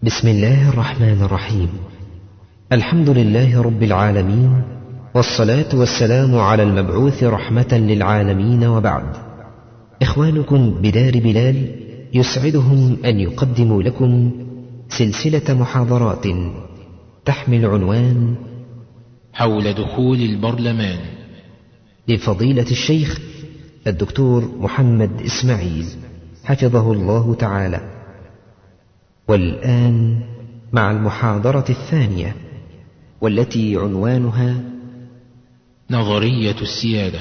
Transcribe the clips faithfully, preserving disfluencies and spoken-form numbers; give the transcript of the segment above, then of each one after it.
بسم الله الرحمن الرحيم. الحمد لله رب العالمين، والصلاة والسلام على المبعوث رحمة للعالمين، وبعد. إخوانكم بدار بلال يسعدهم أن يقدموا لكم سلسلة محاضرات تحمل عنوان حول دخول البرلمان لفضيلة الشيخ الدكتور محمد إسماعيل حفظه الله تعالى. والآن مع المحاضرة الثانية، والتي عنوانها نظرية السيادة.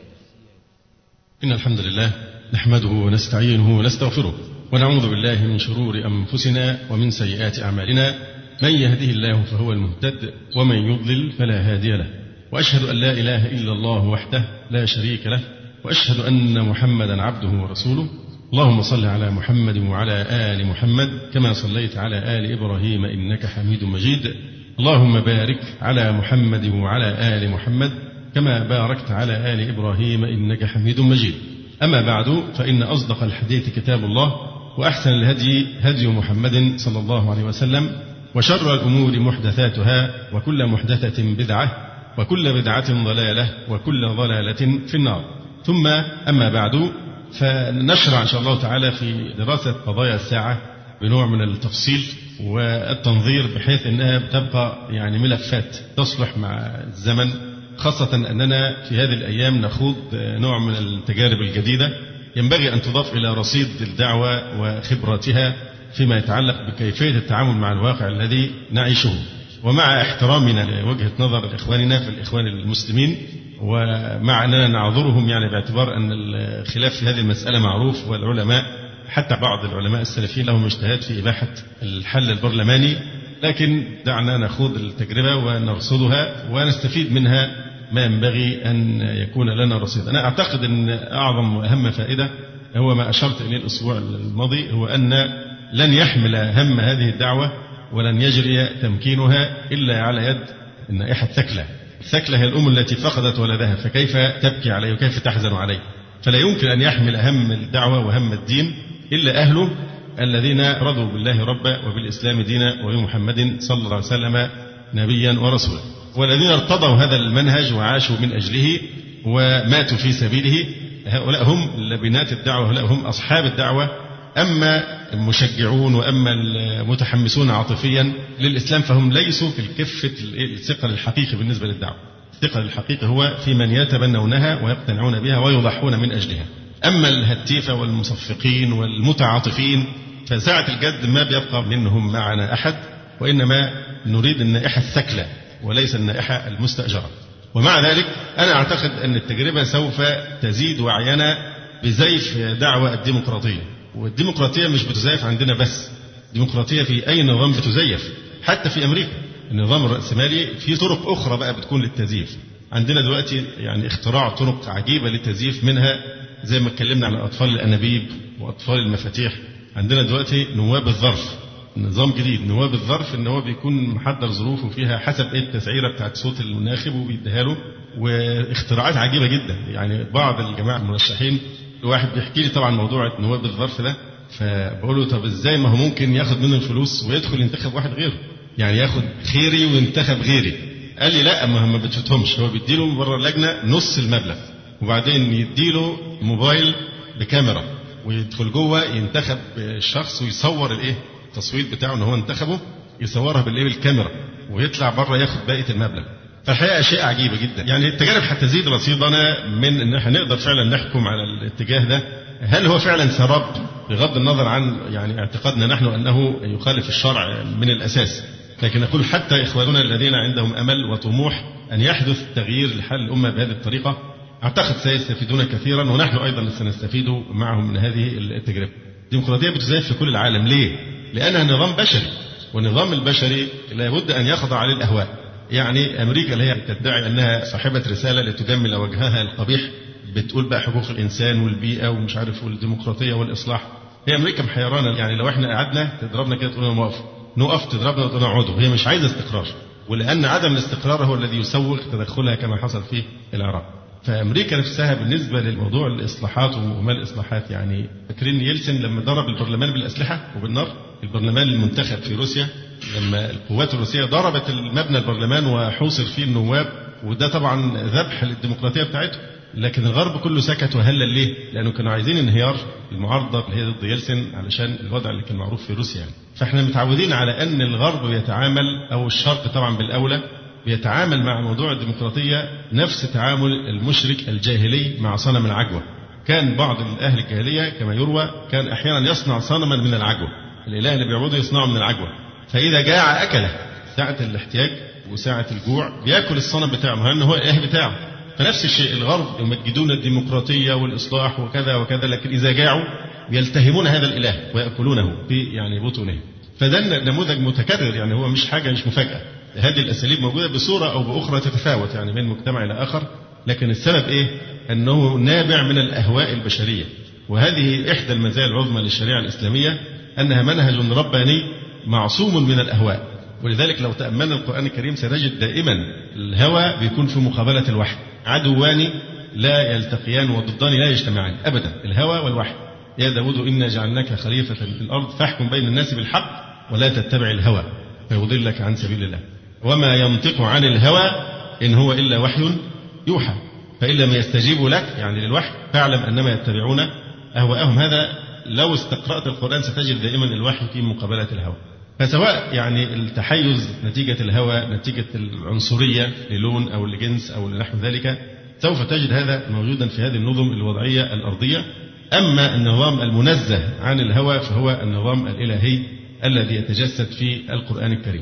إن الحمد لله نحمده ونستعينه ونستغفره، ونعوذ بالله من شرور أنفسنا ومن سيئات أعمالنا. من يهده الله فهو المهتد، ومن يضلل فلا هادي له. وأشهد أن لا إله إلا الله وحده لا شريك له، وأشهد أن محمدا عبده ورسوله. اللهم صل على محمد وعلى آل محمد كما صليت على آل إبراهيم إنك حميد مجيد. اللهم بارك على محمد وعلى آل محمد كما باركت على آل إبراهيم إنك حميد مجيد. أما بعد، فإن أصدق الحديث كتاب الله، وأحسن الهدي هدي محمد صلى الله عليه وسلم، وشر الأمور محدثاتها، وكل محدثة بدعة، وكل بدعة ضلالة، وكل ضلالة في النار. ثم أما بعد، فنشرع إن شاء الله تعالى في دراسة قضايا الساعة بنوع من التفصيل والتنظير، بحيث أنها بتبقى يعني ملفات تصلح مع الزمن، خاصة أننا في هذه الأيام نخوض نوع من التجارب الجديدة ينبغي أن تضاف إلى رصيد الدعوة وخبراتها فيما يتعلق بكيفية التعامل مع الواقع الذي نعيشه. ومع احترامنا لوجهة نظر إخواننا في الإخوان المسلمين، ومع أننا نعذرهم يعني باعتبار أن الخلاف في هذه المسألة معروف، والعلماء حتى بعض العلماء السلفيين لهم اجتهاد في إباحة الحل البرلماني، لكن دعنا نخوض التجربة ونرصدها ونستفيد منها ما ينبغي أن يكون لنا رصيد. أنا أعتقد أن أعظم وأهم فائدة هو ما أشرت إليه الأسبوع الماضي، هو أن لن يحمل هم هذه الدعوة ولن يجري تمكينها إلا على يد النائحة الثكلى. الثكلى هي الأم التي فقدت ولدها، فكيف تبكي عليه وكيف تحزن عليه؟ فلا يمكن أن يحمل هم الدعوة وهم الدين إلا أهله الذين رضوا بالله ربا وبالإسلام دينا وبمحمد صلى الله عليه وسلم نبيا ورسولا، والذين ارتضوا هذا المنهج وعاشوا من أجله وماتوا في سبيله. هؤلاء هم لبنات الدعوة، هؤلاء هم أصحاب الدعوة. أما المشجعون وأما المتحمسون عاطفيا للإسلام فهم ليسوا في الكفة الثقل الحقيقي بالنسبة للدعوة. الثقل الحقيقي هو في من يتبنونها ويقتنعون بها ويضحون من أجلها. أما الهتيفة والمصفقين والمتعاطفين فساعة الجد ما بيبقى منهم معنا أحد، وإنما نريد النائحة الثكلى وليس النائحة المستأجرة. ومع ذلك أنا أعتقد أن التجربة سوف تزيد وعينا بزيف دعوة الديمقراطية. والديمقراطية مش بتزيف عندنا بس، الديمقراطية في أي نظام بتزيف، حتى في أمريكا النظام الرأسمالي في طرق أخرى بقى بتكون للتزييف. عندنا دلوقتي يعني اختراع طرق عجيبة للتزييف، منها زي ما اتكلمنا عن أطفال الأنابيب وأطفال المفاتيح. عندنا دلوقتي نواب الظرف، نظام جديد نواب الظرف، ان هو بيكون محضر ظروفه فيها حسب ايه التسعيره بتاعت صوت الناخب وبيديها له، واختراعات عجيبه جدا. يعني بعض الجماعه المرشحين، واحد بيحكي لي طبعا موضوع نواب الظرف ده، فبقول له طب ازاي، ما هو ممكن ياخد منه الفلوس ويدخل ينتخب واحد غيره، يعني ياخد خيري وينتخب غيري. قال لي لا، ما ما بتفوتهمش، هو بيديله بره اللجنه نص المبلغ، وبعدين يديله موبايل بكاميرا ويدخل جوه ينتخب الشخص ويصور الايه التصويت بتاعه ان هو انتخبه، يصورها بالايه بالكاميرا، ويطلع بره ياخد بقيه المبلغ. فالحقيقه اشياء عجيبه جدا. يعني التجارب هتزيد رصيدنا من ان احنا نقدر فعلا نحكم على الاتجاه ده، هل هو فعلا سراب بغض النظر عن يعني اعتقادنا نحن انه يخالف الشرع من الاساس. لكن اقول حتى اخواننا الذين عندهم امل وطموح ان يحدث تغيير لحل الامه بهذه الطريقه، اعتقد سيستفيدون كثيرا، ونحن ايضا سنستفيد معهم من هذه التجربه. الديمقراطيه بتزيف في كل العالم. ليه؟ لأنها نظام بشري، والنظام البشري لابد أن يخضع للأهواء. يعني أمريكا اللي هي تدعي أنها صاحبة رسالة لتجمل وجهها القبيح، بتقول بقى حقوق الإنسان والبيئة ومش عارف والديمقراطية والإصلاح، هي أمريكا محيرانا. يعني لو احنا قعدنا تضربنا كده تقول نقف، نقف تضربنا وتقول نقعدوا. هي مش عايزة استقرار، ولأن عدم الاستقرار هو الذي يسوغ تدخلها كما حصل في العراق. فأمريكا نفسها بالنسبة للموضوع الإصلاحات وما الإصلاحات، يعني فاكرين يلسن لما ضرب البرلمان بالأسلحة وبالنار، البرلمان المنتخب في روسيا لما القوات الروسية ضربت المبنى البرلمان وحوصر فيه النواب، وده طبعا ذبح للديمقراطية بتاعتهم. لكن الغرب كله سكت وهلل ليه؟ لأنه كانوا عايزين انهيار المعارضة اللي هي ضد يلسن علشان الوضع اللي كان معروف في روسيا يعني. فاحنا متعودين على أن الغرب يتعامل، أو الشرق طبعا بالأولى، بيتعامل مع موضوع الديمقراطية نفس تعامل المشرك الجاهلي مع صنم العجوة. كان بعض الأهل الجاهلية كما يروى كان أحيانا يصنع صنما من العجوة، الإله اللي بيعبده يصنعه من العجوة، فإذا جاع أكله ساعة الاحتياج وساعة الجوع بيأكل الصنم بتاعه، لأن هو الإله بتاعه. فنفس الشيء الغرب يمجدون الديمقراطية والإصلاح وكذا وكذا، لكن إذا جاعوا يلتهمون هذا الإله ويأكلونه في يعني بطونه. فده نموذج متكرر، يعني هو مش حاجة مش مفاجأة. هذه الأساليب موجودة بصورة أو بأخرى تتفاوت يعني من مجتمع إلى آخر، لكن السبب إيه؟ أنه نابع من الأهواء البشرية. وهذه إحدى المزايا العظمى للشريعة الإسلامية، أنها منهج رباني معصوم من الأهواء. ولذلك لو تأملنا القرآن الكريم سنجد دائما الهوى بيكون في مقابلة الوحي، عدوان لا يلتقيان وضدان لا يجتمعان أبدا، الهوى والوحي. يا داود إنا جعلناك خليفة في الأرض فاحكم بين الناس بالحق ولا تتبع الهوى فيضلك عن سبيل الله وما ينطق عن الهوى إن هو إلا وحي يوحى فإن لم يستجيبوا لك يعني للوحي فاعلم أنما يتبعون أهواءهم. هذا لو استقرأت القرآن ستجد دائما الوحي في مقابلة الهوى. فسواء يعني التحيز نتيجة الهوى، نتيجة العنصرية للون أو لجنس أو لنحو ذلك، سوف تجد هذا موجودا في هذه النظم الوضعية الأرضية. أما النظام المنزه عن الهوى فهو النظام الإلهي الذي يتجسد في القرآن الكريم.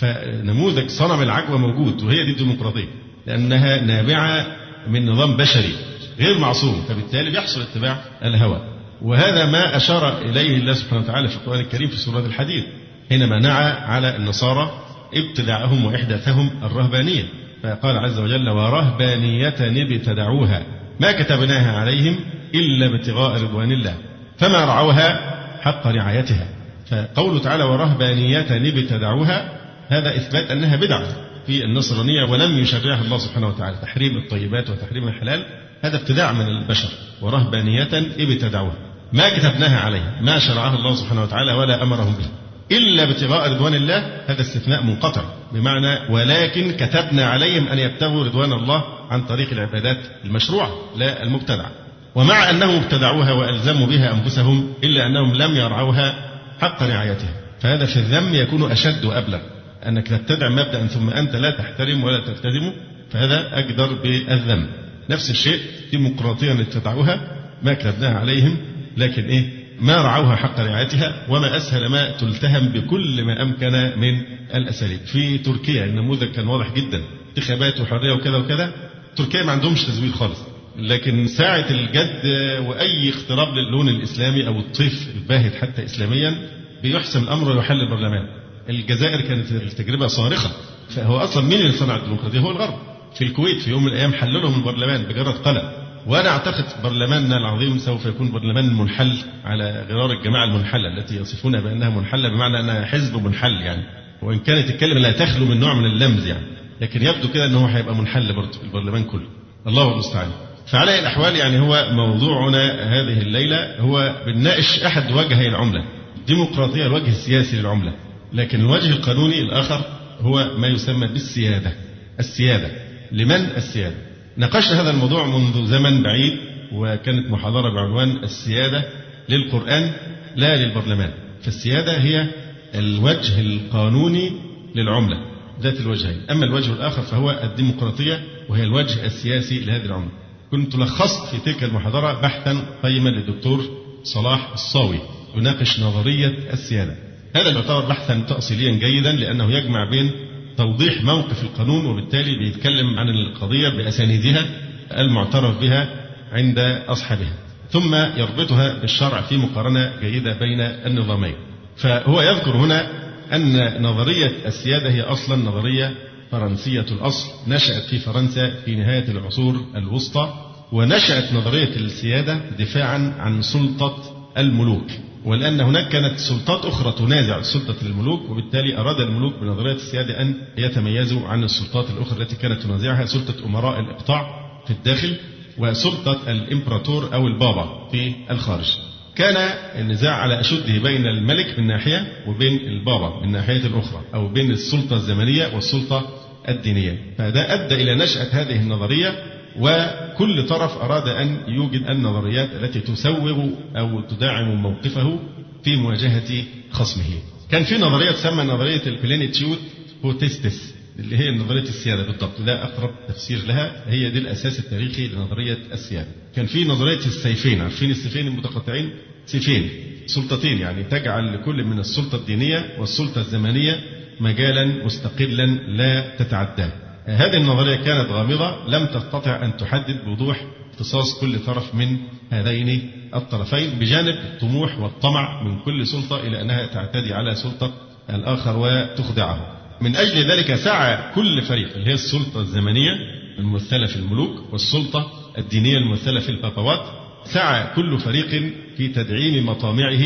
فنموذج صنم العجوة موجود، وهي دي الديمقراطية، لأنها نابعة من نظام بشري غير معصوم، فبالتالي بيحصل اتباع الهوى. وهذا ما أشار إليه الله سبحانه وتعالى في القرآن الكريم في سورة الحديد حينما نعى على النصارى ابتداعهم وإحداثهم الرهبانية، فقال عز وجل ورهبانية ابتدعوها ما كتبناها عليهم إلا ابتغاء رضوان الله فما رعوها حق رعايتها. فقوله تعالى ورهبانية ابتدعوها هذا إثبات أنها بدعة في النصرانية ولم يشرعها الله سبحانه وتعالى. تحريم الطيبات وتحريم الحلال هذا ابتداع من البشر، ورهبانية ابتدعوها ما كتبناها عليهم ما شرعها الله سبحانه وتعالى ولا أمرهم به إلا ابتغاء رضوان الله. هذا استثناء منقطع بمعنى ولكن كتبنا عليهم أن يبتغوا رضوان الله عن طريق العبادات المشروعة لا المبتدعة. ومع أنهم ابتدعوها وألزموا بها أنفسهم إلا أنهم لم يرعوها حق رعايتها، فهذا في الذم يكون أشد وأبلغ. أنك تبتدع مبدأ ثم أنت لا تحترم ولا تلتزمه فهذا أقدر بالذم. نفس الشيء ديمقراطيا ابتدعوها ما كتبناها عليهم لكن إيه ما رعوها حق رعايتها. وما أسهل ما تلتهم بكل ما أمكن من الأساليب. في تركيا النموذج كان واضح جدا، انتخابات وحرية وكذا وكذا. تركيا ما عندهمش تزوير خالص، لكن ساعة الجد وأي اقتراب للون الإسلامي أو الطيف الباهت حتى إسلاميا بيحسم الأمر ويحل البرلمان. الجزائر كانت التجربة صارخة، فهو أصلا مين اللي صنع الديمقراطية؟ هو الغرب. في الكويت في يوم من الأيام حللهم البرلمان بجرد قلم، وأنا أعتقد برلماننا العظيم سوف يكون برلمان منحل على غرار الجماعة المنحلة التي يصفونها بأنها منحلة بمعنى أنها حزب منحل يعني، وإن كانت الكلمة لا تخلو من نوع من اللمز يعني، لكن يبدو كده أنه هيبقى منحل برضه البرلمان كله. الله المستعان. فعلى الأحوال يعني هو موضوعنا هذه الليلة هو بنناقش أحد وجهي العملة. الديمقراطية الوجه السياسي للعملة، لكن الوجه القانوني الآخر هو ما يسمى بالسيادة. السيادة لمن السيادة؟ ناقشنا هذا الموضوع منذ زمن بعيد، وكانت محاضرة بعنوان السيادة للقرآن لا للبرلمان. فالسيادة هي الوجه القانوني للعملة ذات الوجهين، أما الوجه الآخر فهو الديمقراطية وهي الوجه السياسي لهذه العملة. كنت لخصت في تلك المحاضرة بحثا قيما للدكتور صلاح الصاوي يناقش نظرية السيادة. هذا يعتبر بحثا تأصيليا جيدا لأنه يجمع بين توضيح موقف القانون وبالتالي بيتكلم عن القضية بأسانيدها المعترف بها عند أصحابها، ثم يربطها بالشرع في مقارنة جيدة بين النظامين. فهو يذكر هنا أن نظرية السيادة هي أصلا نظرية فرنسية الأصل، نشأت في فرنسا في نهاية العصور الوسطى، ونشأت نظرية السيادة دفاعا عن سلطة الملوك، ولأن هناك كانت سلطات أخرى تنازع سلطة الملوك، وبالتالي أراد الملوك بنظرية السيادة أن يتميزوا عن السلطات الأخرى التي كانت تنازعها، سلطة أمراء الإقطاع في الداخل وسلطة الإمبراطور أو البابا في الخارج. كان النزاع على أشده بين الملك من ناحية وبين البابا من ناحية الأخرى، أو بين السلطة الزمنية والسلطة الدينية. فده أدى إلى نشأة هذه النظرية، وكل طرف أراد أن يوجد النظريات التي تسوغ أو تدعم موقفه في مواجهة خصمه. كان في نظرية تسمى نظرية البلينيتيود بوتستس، اللي هي نظرية السيادة بالضبط، ده أقرب تفسير لها، هي دي الأساس التاريخي لنظرية السيادة. كان في نظرية السيفين، عارفين السيفين المتقاطعين؟ سيفين، سلطتين، يعني تجعل لكل من السلطة الدينية والسلطة الزمنية مجالا مستقلا لا تتعداه. هذه النظرية كانت غامضة، لم تستطع أن تحدد بوضوح اختصاص كل طرف من هذين الطرفين، بجانب الطموح والطمع من كل سلطة إلى أنها تعتدي على سلطة الآخر وتخدعه. من أجل ذلك سعى كل فريق، اللي هي السلطة الزمنية الممثلة في الملوك والسلطة الدينية الممثلة في البابوات، سعى كل فريق في تدعيم مطامعه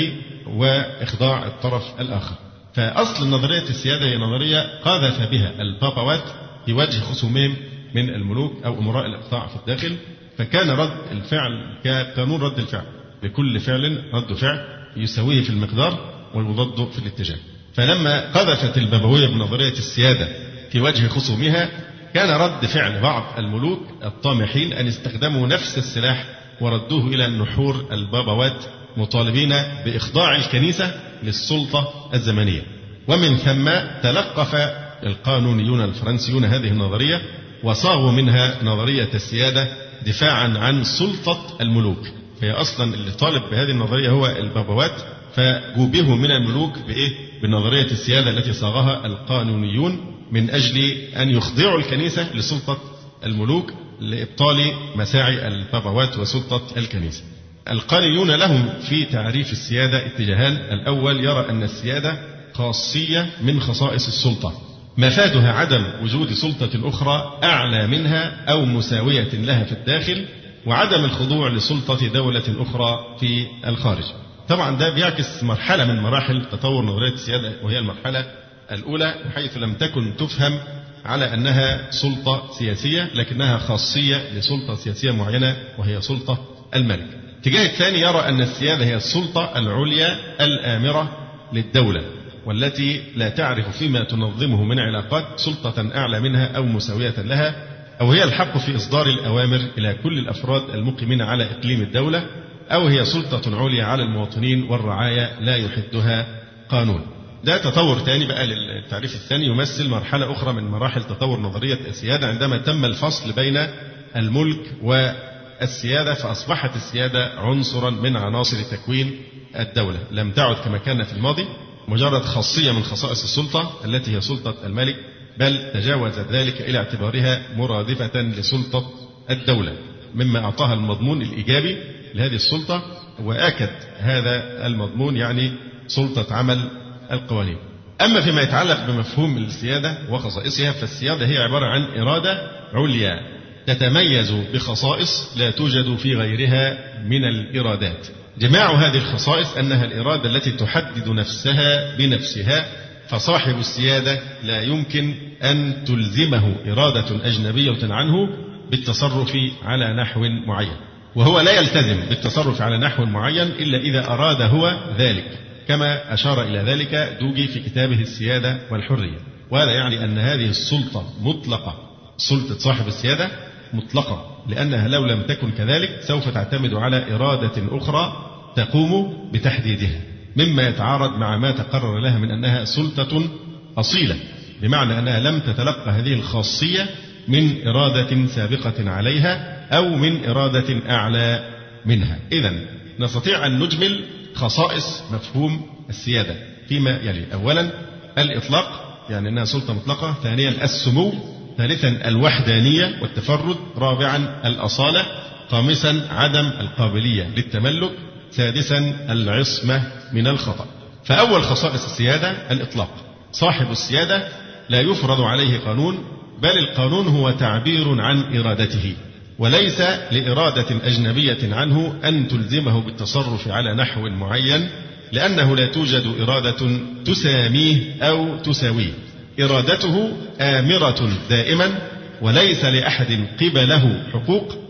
وإخضاع الطرف الآخر. فأصل نظرية السيادة هي نظرية قاذف بها البابوات في وجه خصومهم من الملوك أو أمراء الإقطاع في الداخل، فكان رد الفعل كقانون رد الفعل، لكل فعل رد فعل يساويه في المقدار والمضاد في الاتجاه. فلما قذفت البابوية بنظرية السيادة في وجه خصومها، كان رد فعل بعض الملوك الطامحين أن استخدموا نفس السلاح وردوه إلى النحور البابوات، مطالبين بإخضاع الكنيسة للسلطة الزمنية. ومن ثم تلقف القانونيون الفرنسيون هذه النظرية وصاغوا منها نظرية السيادة دفاعا عن سلطة الملوك. فهي أصلا اللي طالب بهذه النظرية هو البابوات، فجوبهوا من الملوك بإيه؟ بنظرية السيادة التي صاغها القانونيون من أجل أن يخضعوا الكنيسة لسلطة الملوك لإبطال مساعي البابوات وسلطة الكنيسة. القانونيون لهم في تعريف السيادة اتجاهان. الأول يرى أن السيادة خاصية من خصائص السلطة، مفادها عدم وجود سلطة أخرى أعلى منها أو مساوية لها في الداخل، وعدم الخضوع لسلطة دولة أخرى في الخارج. طبعا ده بيعكس مرحلة من مراحل تطور نظرية السيادة، وهي المرحلة الأولى، حيث لم تكن تفهم على أنها سلطة سياسية، لكنها خاصية لسلطة سياسية معينة وهي سلطة الملك. الاتجاه الثاني يرى أن السيادة هي السلطة العليا الآمرة للدولة، والتي لا تعرف فيما تنظمه من علاقات سلطة أعلى منها أو مساوية لها، أو هي الحق في إصدار الأوامر إلى كل الأفراد المقيمين على إقليم الدولة، أو هي سلطة عليا على المواطنين والرعايا لا يحدها قانون. ده تطور ثاني بقى للتعريف الثاني، يمثل مرحلة أخرى من مراحل تطور نظرية السيادة، عندما تم الفصل بين الملك والسيادة، فأصبحت السيادة عنصرا من عناصر تكوين الدولة، لم تعد كما كان في الماضي مجرد خاصية من خصائص السلطة التي هي سلطة الملك، بل تجاوزت ذلك إلى اعتبارها مرادفة لسلطة الدولة، مما أعطاها المضمون الإيجابي لهذه السلطة، وأكد هذا المضمون يعني سلطة عمل القوانين. أما فيما يتعلق بمفهوم السيادة وخصائصها، فالسيادة هي عبارة عن إرادة عليا تتميز بخصائص لا توجد في غيرها من الإرادات. جماع هذه الخصائص أنها الإرادة التي تحدد نفسها بنفسها، فصاحب السيادة لا يمكن أن تلزمه إرادة أجنبية عنه بالتصرف على نحو معين، وهو لا يلتزم بالتصرف على نحو معين إلا إذا أراد هو ذلك، كما أشار إلى ذلك دوجي في كتابه السيادة والحرية. وهذا يعني أن هذه السلطة مطلقة، سلطة صاحب السيادة مطلقة، لأنها لو لم تكن كذلك سوف تعتمد على إرادة أخرى تقوم بتحديدها، مما يتعارض مع ما تقرر لها من أنها سلطة أصيلة، بمعنى أنها لم تتلقى هذه الخاصية من إرادة سابقة عليها أو من إرادة أعلى منها. إذن نستطيع أن نجمل خصائص مفهوم السيادة فيما يلي: أولا الإطلاق، يعني أنها سلطة مطلقة. ثانيا السمو. ثالثا الوحدانية والتفرد. رابعا الأصالة. خامسا عدم القابلية للتملك. سادسا العصمة من الخطأ. فأول خصائص السيادة الإطلاق. صاحب السيادة لا يفرض عليه قانون، بل القانون هو تعبير عن إرادته، وليس لإرادة أجنبية عنه أن تلزمه بالتصرف على نحو معين، لأنه لا توجد إرادة تساميه أو تساويه. إرادته آمرة دائما، وليس لأحد قبله حقوق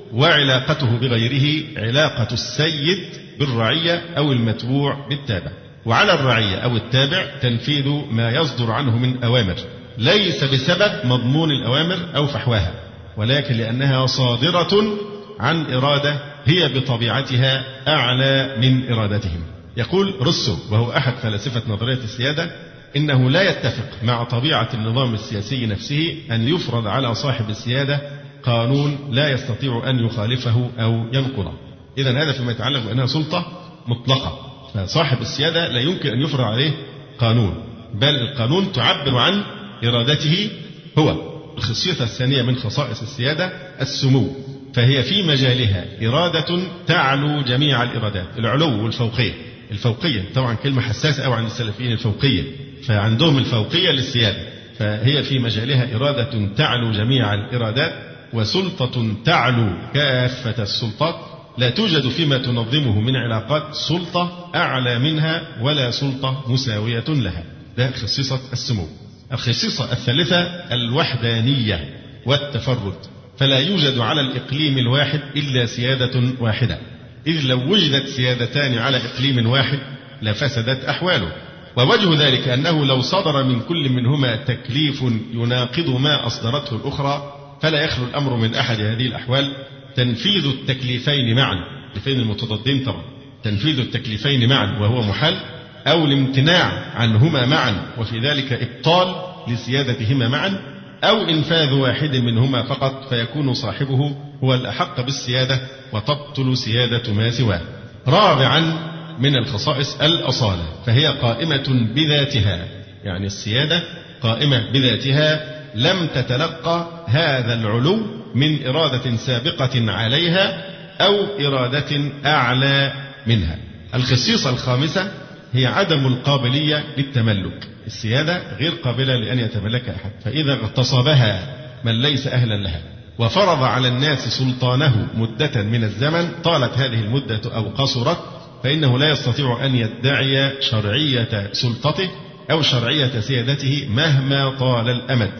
وعلاقته بغيره علاقة السيد بالرعية أو المتبوع بالتابع. وعلى الرعية أو التابع تنفيذ ما يصدر عنه من أوامر، ليس بسبب مضمون الأوامر أو فحواها، ولكن لأنها صادرة عن إرادة هي بطبيعتها أعلى من إرادتهم. يقول روسو وهو أحد فلاسفة نظرية السيادة إنه لا يتفق مع طبيعة النظام السياسي نفسه أن يفرض على صاحب السيادة قانون لا يستطيع أن يخالفه أو ينقضه. إذن هذا فيما يتعلق بأنها سلطة مطلقة، فصاحب السيادة لا يمكن أن يفرض عليه قانون، بل القانون تعبر عن إرادته هو. الخصيصة الثانية من خصائص السيادة السمو، فهي في مجالها إرادة تعلو جميع الإرادات، العلو والفوقية. الفوقية طبعا كلمة حساسة أو عند السلفيين الفوقية، فعندهم الفوقية للسيادة، فهي في مجالها إرادة تعلو جميع الإرادات وسلطة تعلو كافة السلطات، لا توجد فيما تنظمه من علاقات سلطة أعلى منها ولا سلطة مساوية لها. ده خصيصة السمو. الخصيصة الثالثة الوحدانية والتفرد، فلا يوجد على الإقليم الواحد إلا سيادة واحدة، إذ لو وجدت سيادتان على إقليم واحد لفسدت أحواله. ووجه ذلك أنه لو صدر من كل منهما تكليف يناقض ما أصدرته الأخرى فلا يخلو الأمر من أحد هذه الأحوال: تنفيذ التكليفين معا، التكليفين المتضادين طبعا، تنفيذ التكليفين معا وهو محال، أو الامتناع عنهما معا وفي ذلك إبطال لسيادتهما معا، أو إنفاذ واحد منهما فقط فيكون صاحبه هو الأحق بالسيادة وتبطل سيادة ما سواه. رابعا من الخصائص الأصالة، فهي قائمة بذاتها، يعني السيادة قائمة بذاتها لم تتلقى هذا العلو من إرادة سابقة عليها أو إرادة أعلى منها. الخصيصة الخامسة هي عدم القابلية للتملك، السيادة غير قابلة لأن يتملكها أحد، فإذا اغتصبها من ليس أهلا لها وفرض على الناس سلطانه مدة من الزمن، طالت هذه المدة أو قصرت، فإنه لا يستطيع أن يدعي شرعية سلطته أو شرعية سيادته مهما طال الأمد،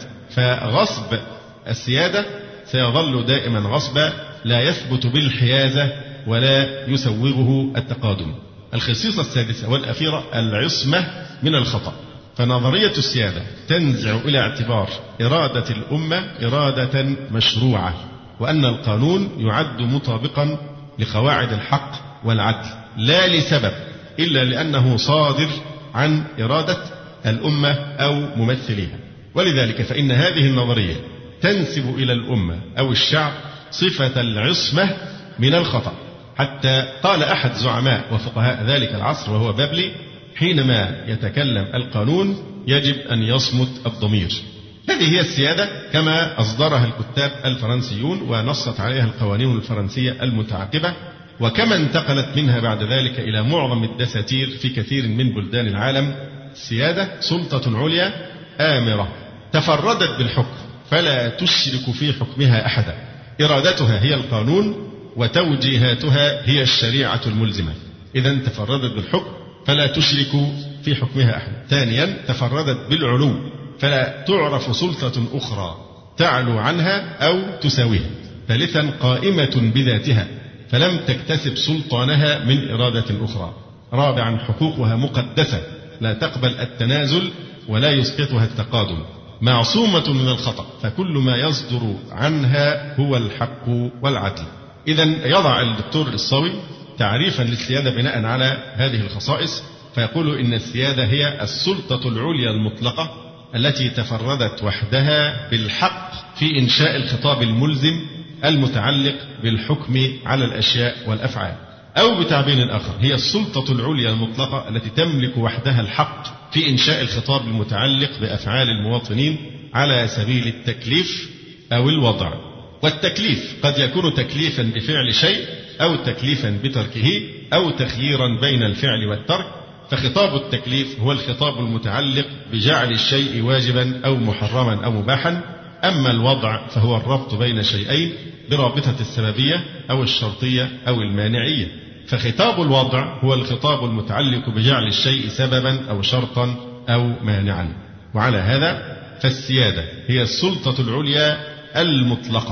فغصب السيادة سيظل دائما غصبا لا يثبت بالحيازة ولا يسوغه التقادم. الخصيصة السادسة والأخيرة العصمة من الخطأ، فنظرية السيادة تنزع إلى اعتبار إرادة الأمة إرادة مشروعة، وأن القانون يعد مطابقا لقواعد الحق والعدل، لا لسبب إلا لأنه صادر عن إرادة الأمة أو ممثليها. ولذلك فإن هذه النظرية تنسب إلى الأمة أو الشعب صفة العصمة من الخطأ، حتى قال أحد زعماء وفقهاء ذلك العصر وهو بابلي: حينما يتكلم القانون يجب أن يصمت الضمير. هذه هي السيادة كما أصدرها الكتاب الفرنسيون ونصت عليها القوانين الفرنسية المتعاقبة، وكما انتقلت منها بعد ذلك إلى معظم الدساتير في كثير من بلدان العالم. السيادة سلطة عليا آمرة تفردت بالحكم فلا تشرك في حكمها أحدا، إرادتها هي القانون وتوجيهاتها هي الشريعة الملزمة. إذا تفردت بالحكم فلا تشرك في حكمها أحدا. ثانيا تفردت بالعلو فلا تعرف سلطة أخرى تعلو عنها أو تساويها. ثالثا قائمة بذاتها فلم تكتسب سلطانها من إرادة أخرى. رابعا حقوقها مقدسة لا تقبل التنازل ولا يسقطها التقادم. معصومة من الخطأ فكل ما يصدر عنها هو الحق والعدل. إذا يضع الدكتور الصاوي تعريفا للسيادة بناء على هذه الخصائص، فيقول إن السيادة هي السلطة العليا المطلقة التي تفردت وحدها بالحق في إنشاء الخطاب الملزم المتعلق بالحكم على الأشياء والأفعال، أو بتعبير آخر هي السلطة العليا المطلقة التي تملك وحدها الحق في إنشاء الخطاب المتعلق بأفعال المواطنين على سبيل التكليف أو الوضع. والتكليف قد يكون تكليفا بفعل شيء أو تكليفا بتركه أو تخييرا بين الفعل والترك، فخطاب التكليف هو الخطاب المتعلق بجعل الشيء واجبا أو محرما أو مباحا، أما الوضع فهو الربط بين شيئين برابطة السببية أو الشرطية أو المانعية، فخطاب الوضع هو الخطاب المتعلق بجعل الشيء سببا أو شرطا أو مانعا. وعلى هذا فالسيادة هي السلطة العليا المطلقة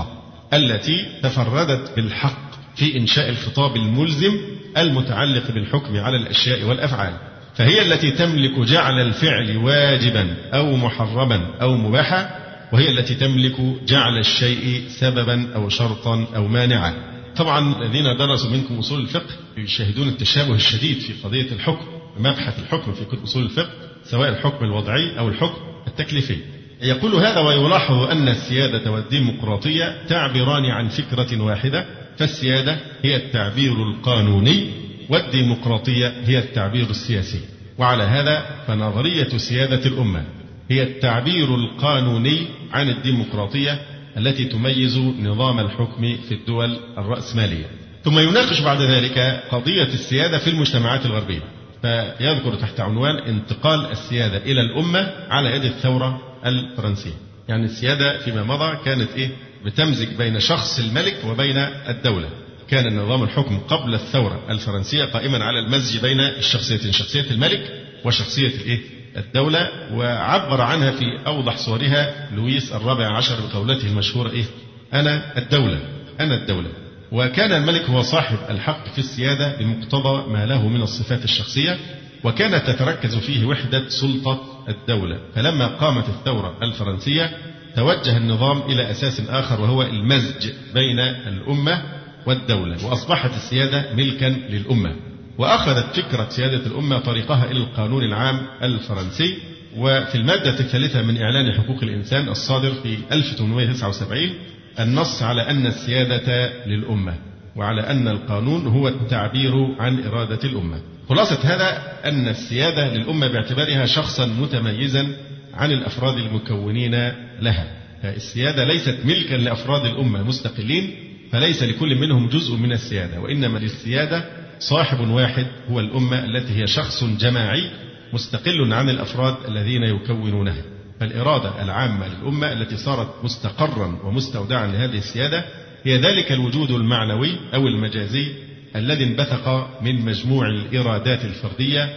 التي تفردت بالحق في إنشاء الخطاب الملزم المتعلق بالحكم على الأشياء والأفعال، فهي التي تملك جعل الفعل واجبا أو محرما أو مباحا، وهي التي تملك جعل الشيء سببا أو شرطا أو مانعا. طبعا الذين درسوا منكم أصول الفقه يشاهدون التشابه الشديد في قضية الحكم، مبحث الحكم في كتب أصول الفقه، سواء الحكم الوضعي أو الحكم التكليفي. يقول هذا: ويلاحظ أن السيادة والديمقراطية تعبران عن فكرة واحدة، فالسيادة هي التعبير القانوني والديمقراطية هي التعبير السياسي. وعلى هذا فنظرية سيادة الأمة هي التعبير القانوني عن الديمقراطية التي تميز نظام الحكم في الدول الرأسمالية. ثم يناقش بعد ذلك قضية السيادة في المجتمعات الغربية، فيذكر تحت عنوان انتقال السيادة إلى الأمة على يد الثورة الفرنسية. يعني السيادة فيما مضى كانت إيه؟ بتمزج بين شخص الملك وبين الدولة. كان النظام الحكم قبل الثورة الفرنسية قائما على المزج بين الشخصيتين، شخصية الملك وشخصية الإيه؟ الدولة. وعبر عنها في أوضح صورها لويس الرابع عشر بقولته المشهورة إيه؟ أنا الدولة، أنا الدولة. وكان الملك هو صاحب الحق في السيادة بمقتضى ما له من الصفات الشخصية، وكانت تتركز فيه وحدة سلطة الدولة. فلما قامت الثورة الفرنسية توجه النظام إلى أساس آخر، وهو المزج بين الأمة والدولة، وأصبحت السيادة ملكا للأمة. وأخذت فكرة سيادة الأمة طريقها إلى القانون العام الفرنسي. وفي المادة الثالثة من إعلان حقوق الإنسان الصادر في ألف وثمانمائة وتسعة وسبعين النص على أن السيادة للأمة، وعلى أن القانون هو التعبير عن إرادة الأمة. خلاصة هذا أن السيادة للأمة باعتبارها شخصا متميزا عن الأفراد المكونين لها. السيادة ليست ملكا لأفراد الأمة مستقلين، فليس لكل منهم جزء من السيادة، وإنما للسيادة صاحب واحد هو الأمة التي هي شخص جماعي مستقل عن الأفراد الذين يكونونها. فالإرادة العامة للأمة التي صارت مستقرا ومستودعا لهذه السيادة هي ذلك الوجود المعنوي أو المجازي الذي انبثق من مجموع الإرادات الفردية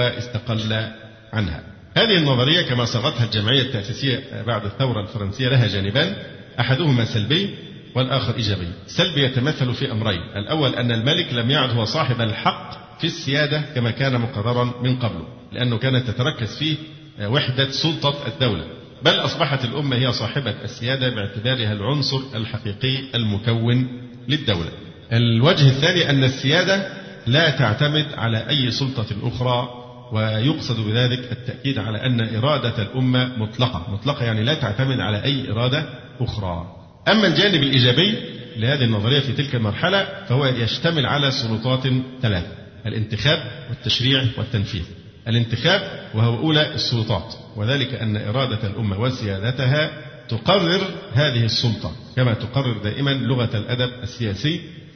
واستقل عنها. هذه النظرية كما صاغتها الجمعية التأسيسية بعد الثورة الفرنسية لها جانبان، أحدهما سلبي والآخر إيجابي. سلبي يتمثل في أمرين: الأول أن الملك لم يعد هو صاحب الحق في السيادة كما كان مقررا من قبل، لأنه كانت تتركز فيه وحدة سلطة الدولة، بل أصبحت الأمة هي صاحبة السيادة باعتبارها العنصر الحقيقي المكون للدولة. الوجه الثاني أن السيادة لا تعتمد على أي سلطة أخرى، ويقصد بذلك التأكيد على أن إرادة الأمة مطلقة، مطلقة يعني لا تعتمد على أي إرادة أخرى. أما الجانب الإيجابي لهذه النظرية في تلك المرحلة فهو يشتمل على سلطات ثلاث: الانتخاب والتشريع والتنفيذ. الانتخاب وهو أولى السلطات، وذلك أن إرادة الأمة وسيادتها تقرر هذه السلطة كما تقرر دائما لغة الأدب السياسي،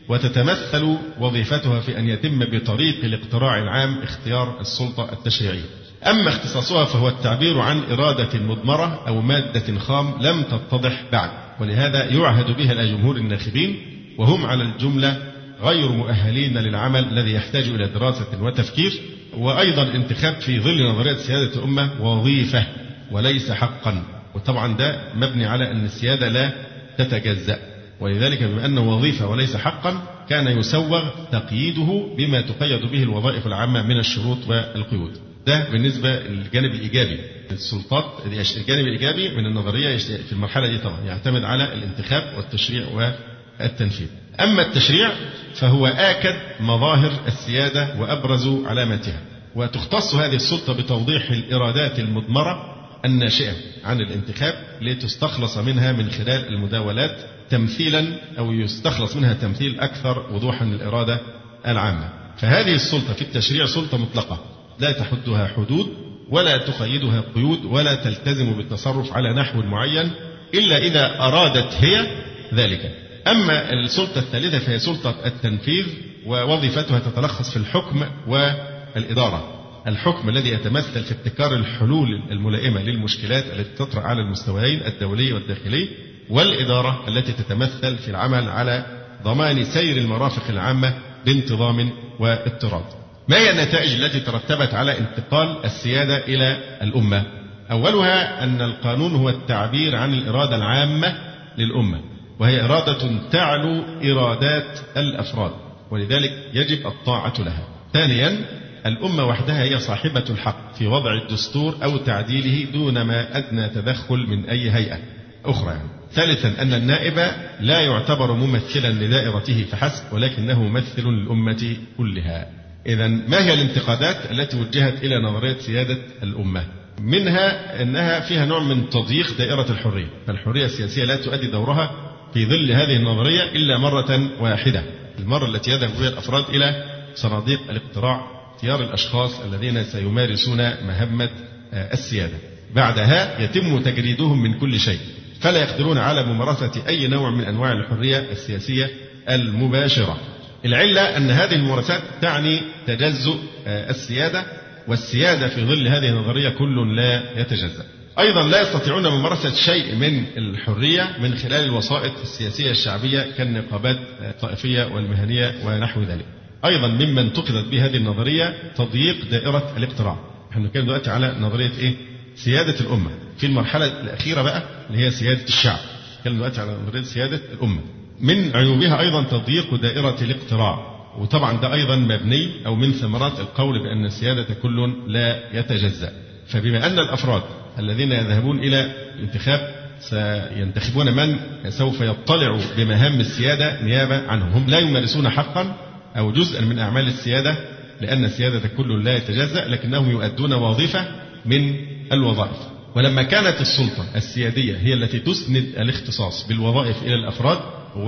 وتتمثل وظيفتها في أن يتم بطريق الاقتراع العام اختيار السلطة التشريعية. أما اختصاصها فهو التعبير عن إرادة مضمرة أو مادة خام لم تتضح بعد، ولهذا يعهد بها الجمهور الناخبين، وهم على الجملة غير مؤهلين للعمل الذي يحتاج إلى دراسة وتفكير. وأيضا الانتخاب في ظل نظرية سيادة الأمة وظيفة وليس حقا، وطبعا ده مبني على أن السيادة لا تتجزأ، ولذلك بما أنه وظيفة وليس حقا كان يسوغ تقييده بما تقيد به الوظائف العامة من الشروط والقيود. ده بالنسبة للجانب الإيجابي السلطات. الجانب الإيجابي من النظرية في المرحلة دي طبعا يعتمد على الانتخاب والتشريع والتنفيذ. أما التشريع فهو آكد مظاهر السيادة وأبرز علاماتها، وتختص هذه السلطة بتوضيح الإرادات المضمرة الناشئة عن الانتخاب لتستخلص منها من خلال المداولات تمثيلا أو يستخلص منها تمثيل أكثر وضوحا للإرادة العامة. فهذه السلطة في التشريع سلطة مطلقة لا تحدها حدود ولا تقيدها قيود ولا تلتزم بالتصرف على نحو معين إلا إذا أرادت هي ذلك. أما السلطة الثالثة فهي سلطة التنفيذ، ووظيفتها تتلخص في الحكم والإدارة. الحكم الذي يتمثل في ابتكار الحلول الملائمة للمشكلات التي تطرأ على المستويين الدولي والداخلي، والإدارة التي تتمثل في العمل على ضمان سير المرافق العامة بانتظام واضطراد. ما هي النتائج التي ترتبت على انتقال السيادة إلى الأمة؟ أولها أن القانون هو التعبير عن الإرادة العامة للأمة، وهي إرادة تعلو إرادات الأفراد، ولذلك يجب الطاعة لها. ثانيا، الأمة وحدها هي صاحبة الحق في وضع الدستور أو تعديله دون ما أدنى تدخل من أي هيئة أخرى يعني. ثالثا، أن النائب لا يعتبر ممثلا لدائرته فحسب، ولكنه ممثل للأمة كلها. إذا ما هي الانتقادات التي وجهت إلى نظرية سيادة الأمة؟ منها أنها فيها نوع من تضييق دائرة الحرية، فالحرية السياسية لا تؤدي دورها في ظل هذه النظرية إلا مرة واحدة، المرة التي يذهب بها الأفراد إلى صناديق الاقتراع، اختيار الأشخاص الذين سيمارسون مهمة السيادة. بعدها يتم تجريدهم من كل شيء، فلا يقدرون على ممارسة أي نوع من أنواع الحرية السياسية المباشرة. العلة أن هذه الممارسات تعني تجزؤ السيادة، والسيادة في ظل هذه النظرية كل لا يتجزأ. أيضا لا يستطيعون ممارسة شيء من الحرية من خلال الوسائط السياسية الشعبية كالنقابات الطائفية والمهنية ونحو ذلك. أيضا ممن انتقدت به هذه النظرية تضييق دائرة الاقتراع. نحن نتكلم دلوقتي على نظرية إيه؟ سيادة الأمة. في المرحلة الأخيرة بقى اللي هي سيادة الشعب، نتكلم دلوقتي على نظرية سيادة الأمة. من عيوبها أيضا تضييق دائرة الاقتراع، وطبعا ده أيضا مبني أو من ثمرات القول بأن السيادة كل لا يتجزأ. فبما أن الأفراد الذين يذهبون إلى الانتخاب سينتخبون من سوف يطلع بمهام السيادة نيابة عنهم، هم لا يمارسون حقا أو جزءا من أعمال السيادة، لأن السيادة كل لا يتجزأ، لكنهم يؤدون وظيفة من الوظائف. ولما كانت السلطة السيادية هي التي تسند الاختصاص بالوظائف إلى الأفراد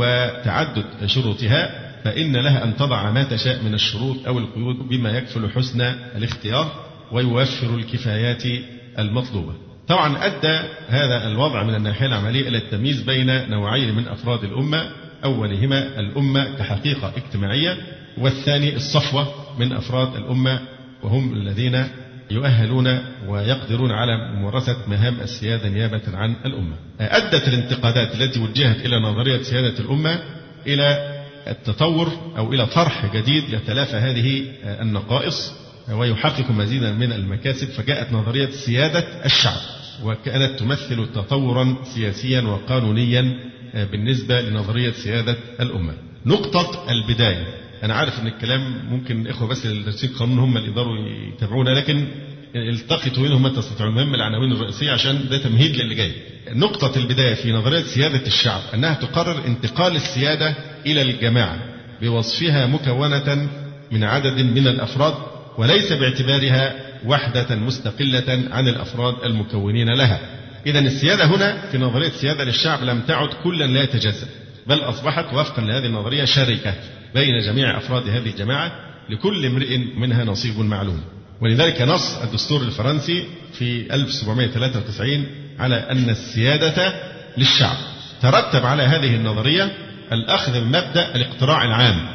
وتعدد شروطها، فإن لها أن تضع ما تشاء من الشروط أو القيود بما يكفل حسن الاختيار ويوفر الكفايات المطلوبة. طبعا أدى هذا الوضع من الناحية العملية إلى التمييز بين نوعين من أفراد الأمة، أولهما الأمة كحقيقة اجتماعية، والثاني الصفوة من أفراد الأمة، وهم الذين يؤهلون ويقدرون على ممارسة مهام السيادة نيابة عن الأمة. أدت الانتقادات التي وجهت إلى نظرية سيادة الأمة إلى التطور أو إلى طرح جديد يتلافى هذه النقائص ويحقق مزيدا من المكاسب، فجاءت نظرية سيادة الشعب، وكانت تمثل تطورا سياسيا وقانونيا بالنسبة لنظرية سيادة الأمة. نقطة البداية، أنا عارف أن الكلام ممكن الإخوة بس اللي دارسين قانون هم اللي يقدروا يتابعونا، لكن التقطوا منهم ما تستطيعون. المهم العناوين الرئيسية عشان ده تمهيد للي جاي. نقطة البداية في نظرية سيادة الشعب أنها تقرر انتقال السيادة إلى الجماعة بوصفها مكونة من عدد من الأفراد، وليس باعتبارها وحدة مستقلة عن الأفراد المكونين لها. إذن السيادة هنا في نظرية سيادة للشعب لم تعد كلا لا يتجزأ، بل أصبحت وفقا لهذه النظرية شركة بين جميع أفراد هذه الجماعة، لكل امرئ منها نصيب معلوم. ولذلك نص الدستور الفرنسي في ألف وسبعمائة وثلاثة وتسعين على أن السيادة للشعب. ترتب على هذه النظرية الأخذ من مبدأ الاقتراع العام،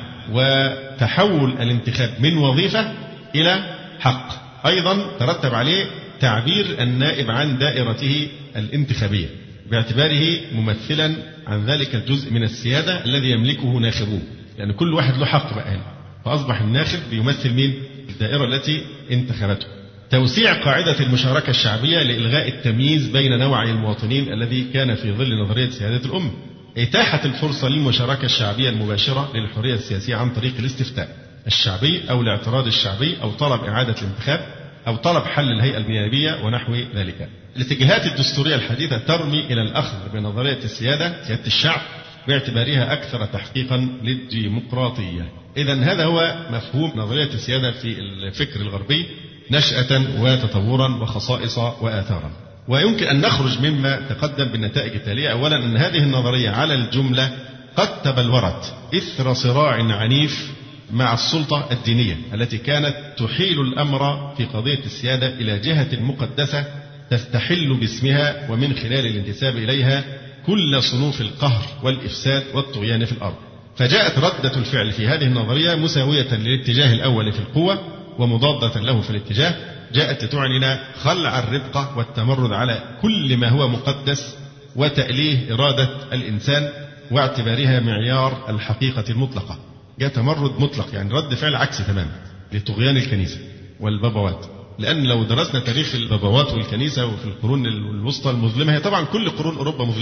وتحول الانتخاب من وظيفة إلى حق. أيضا ترتب عليه تعبير النائب عن دائرته الانتخابية باعتباره ممثلا عن ذلك الجزء من السيادة الذي يملكه ناخبوه، لأن يعني كل واحد له حق بقى هنا، فأصبح الناخب بيمثل مين؟ الدائرة التي انتخبته. توسيع قاعدة المشاركة الشعبية لإلغاء التمييز بين نوعي المواطنين الذي كان في ظل نظرية سيادة الأمة. إتاحة الفرصة للمشاركة الشعبية المباشرة للحرية السياسية عن طريق الاستفتاء الشعبي أو الاعتراض الشعبي أو طلب إعادة الانتخاب أو طلب حل الهيئة النيابية ونحو ذلك. الاتجاهات الدستورية الحديثة ترمي إلى الأخذ بنظرية السيادة سيادة الشعب باعتبارها أكثر تحقيقا للديمقراطية. إذن هذا هو مفهوم نظرية السيادة في الفكر الغربي نشأة وتطورا وخصائص وآثارا. ويمكن أن نخرج مما تقدم بالنتائج التالية. أولا، أن هذه النظرية على الجملة قد تبلورت إثر صراع عنيف مع السلطة الدينية التي كانت تحيل الأمر في قضية السيادة إلى جهة مقدسة تستحل باسمها ومن خلال الانتساب إليها كل صنوف القهر والإفساد والطغيان في الأرض. فجاءت ردة الفعل في هذه النظرية مساوية للاتجاه الأول في القوة ومضادة له في الاتجاه، جاءت لتعلن خلع الربقة والتمرد على كل ما هو مقدس وتأليه إرادة الإنسان واعتبارها معيار الحقيقة المطلقة. جاء تمرد مطلق، يعني رد فعل عكسي تماما لطغيان الكنيسة والبابوات. لأن لو درسنا تاريخ البابوات والكنيسة وفي القرون الوسطى المظلمة، هي طبعا كل قرون أوروبا مظلمة،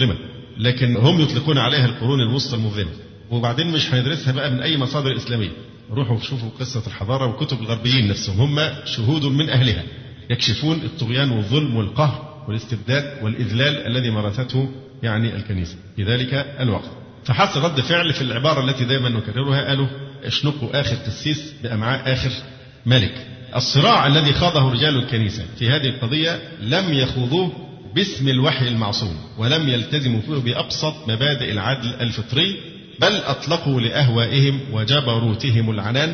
لكن هم يطلقون عليها القرون الوسطى المظلمة. وبعدين مش هندرسها بقى من أي مصادر إسلامية، روحوا شوفوا قصة الحضارة وكتب الغربيين نفسهم، هم شهود من أهلها يكشفون الطغيان والظلم والقهر والاستبداد والإذلال الذي مارسته يعني الكنيسة في ذلك الوقت. فحصل رد فعل في العبارة التي دائما نكررها، قالوا اشنقوا آخر تسيس بأمعاء آخر ملك. الصراع الذي خاضه رجال الكنيسة في هذه القضية لم يخوضوه باسم الوحي المعصوم، ولم يلتزموا فيه بأبسط مبادئ العدل الفطري، بل أطلقوا لأهوائهم وجبروتهم العنان،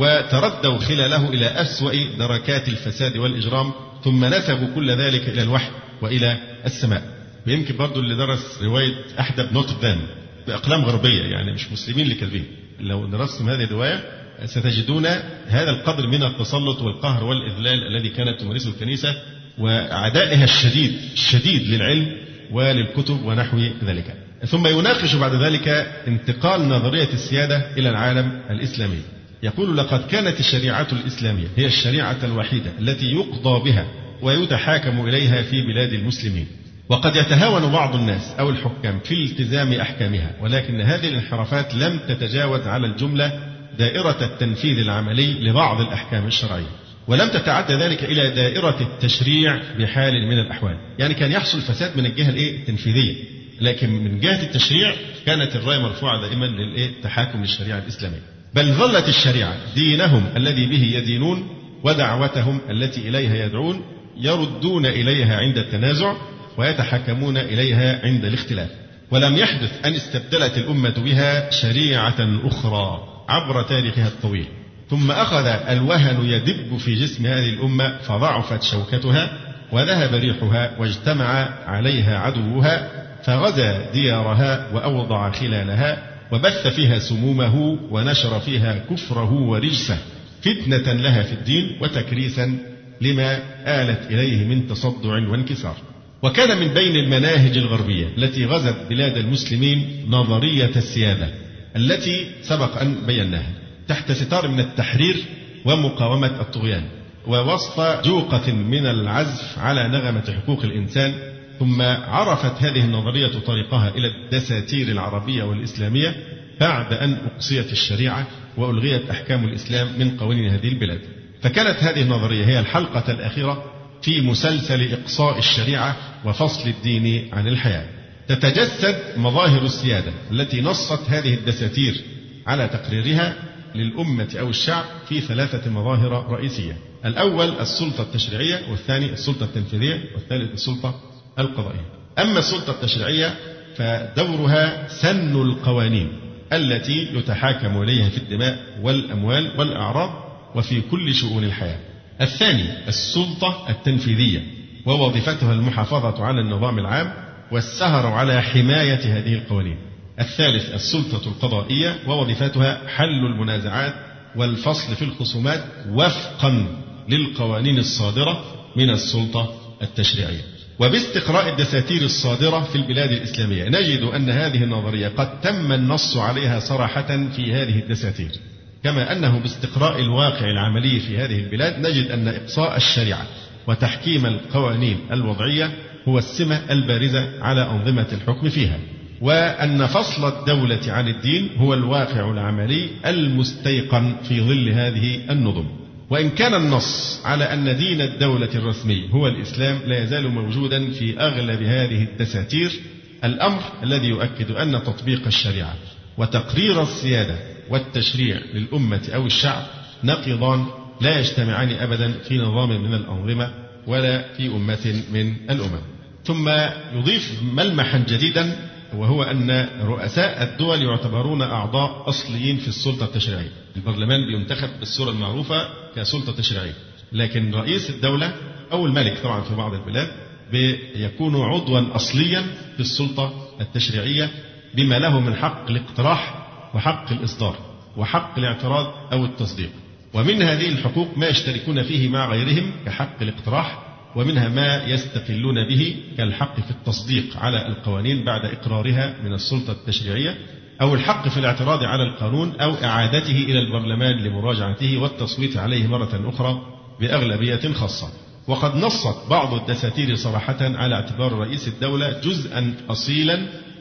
وتردوا خلاله إلى أسوأ دركات الفساد والإجرام، ثم نسبوا كل ذلك إلى الوحي وإلى السماء. ويمكن برضو اللي درس رواية أحدب نوتردام بأقلام غربية، يعني مش مسلمين اللي كاتبين، لو درستم هذه الرواية ستجدون هذا القدر من التسلط والقهر والإذلال الذي كانت تمارسه الكنيسة، وعدائها الشديد الشديد للعلم وللكتب ونحو ذلك. ثم يناقش بعد ذلك انتقال نظرية السيادة إلى العالم الإسلامي. يقول لقد كانت الشريعة الإسلامية هي الشريعة الوحيدة التي يقضى بها ويتحاكم إليها في بلاد المسلمين، وقد يتهاون بعض الناس أو الحكام في التزام أحكامها، ولكن هذه الانحرافات لم تتجاوز على الجملة دائرة التنفيذ العملي لبعض الأحكام الشرعية، ولم تتعدى ذلك إلى دائرة التشريع بحال من الأحوال. يعني كان يحصل فساد من الجهة التنفيذية، لكن من جهة التشريع كانت الراية مرفوعة دائما للتحاكم للشريعة الإسلامية. بل ظلت الشريعة دينهم الذي به يدينون، ودعوتهم التي إليها يدعون، يردون إليها عند التنازع ويتحكمون إليها عند الاختلاف. ولم يحدث أن استبدلت الأمة بها شريعة أخرى عبر تاريخها الطويل، ثم أخذ الوهن يدب في جسم هذه الأمة فضعفت شوكتها وذهب ريحها واجتمع عليها عدوها، فغزا ديارها وأوضع خلالها وبث فيها سمومه ونشر فيها كفره ورجسه، فتنة لها في الدين وتكريسا لما آلت إليه من تصدع وانكسار. وكان من بين المناهج الغربية التي غزت بلاد المسلمين نظرية السيادة التي سبق أن بيناها تحت ستار من التحرير ومقاومة الطغيان، ووسط جوقة من العزف على نغمة حقوق الإنسان. ثم عرفت هذه النظرية طريقها إلى الدساتير العربية والإسلامية بعد أن أقصيت الشريعة وألغيت أحكام الإسلام من قوانين هذه البلاد. فكانت هذه النظرية هي الحلقة الأخيرة في مسلسل إقصاء الشريعة وفصل الدين عن الحياة. تتجسد مظاهر السيادة التي نصت هذه الدساتير على تقريرها للأمة أو الشعب في ثلاثة مظاهر رئيسية: الأول السلطة التشريعية، والثاني السلطة التنفيذية، والثالث السلطة القضائية. أما السلطة التشريعية فدورها سن القوانين التي يتحاكم إليها في الدماء والأموال والأعراض وفي كل شؤون الحياة. الثاني السلطة التنفيذية، ووظيفتها المحافظة على النظام العام والسهر على حماية هذه القوانين. الثالث السلطة القضائية، ووظيفتها حل المنازعات والفصل في الخصومات وفقا للقوانين الصادرة من السلطة التشريعية. وباستقراء الدساتير الصادرة في البلاد الإسلامية نجد أن هذه النظرية قد تم النص عليها صراحة في هذه الدساتير، كما أنه باستقراء الواقع العملي في هذه البلاد نجد أن إقصاء الشريعة وتحكيم القوانين الوضعية هو السمة البارزة على أنظمة الحكم فيها، وأن فصل الدولة عن الدين هو الواقع العملي المستيقن في ظل هذه النظم. وإن كان النص على أن دين الدولة الرسمي هو الإسلام لا يزال موجودا في أغلب هذه الدساتير، الأمر الذي يؤكد أن تطبيق الشريعة وتقرير السيادة والتشريع للأمة أو الشعب نقيضان لا يجتمعان أبدا في نظام من الأنظمة ولا في أمة من الأمم. ثم يضيف ملمحا جديدا، وهو أن رؤساء الدول يعتبرون أعضاء أصليين في السلطة التشريعية. البرلمان بينتخب بالصورة المعروفة كسلطة تشريعية، لكن رئيس الدولة أو الملك طبعا في بعض البلاد بيكون عضوا أصليا في السلطة التشريعية بما له من حق الاقتراح وحق الإصدار وحق الاعتراض أو التصديق. ومن هذه الحقوق ما يشتركون فيه مع غيرهم كحق الاقتراح، ومنها ما يستقلون به كالحق في التصديق على القوانين بعد إقرارها من السلطة التشريعية، أو الحق في الاعتراض على القانون أو إعادته إلى البرلمان لمراجعته والتصويت عليه مرة أخرى بأغلبية خاصة. وقد نصت بعض الدساتير صراحة على اعتبار رئيس الدولة جزءا أصيلا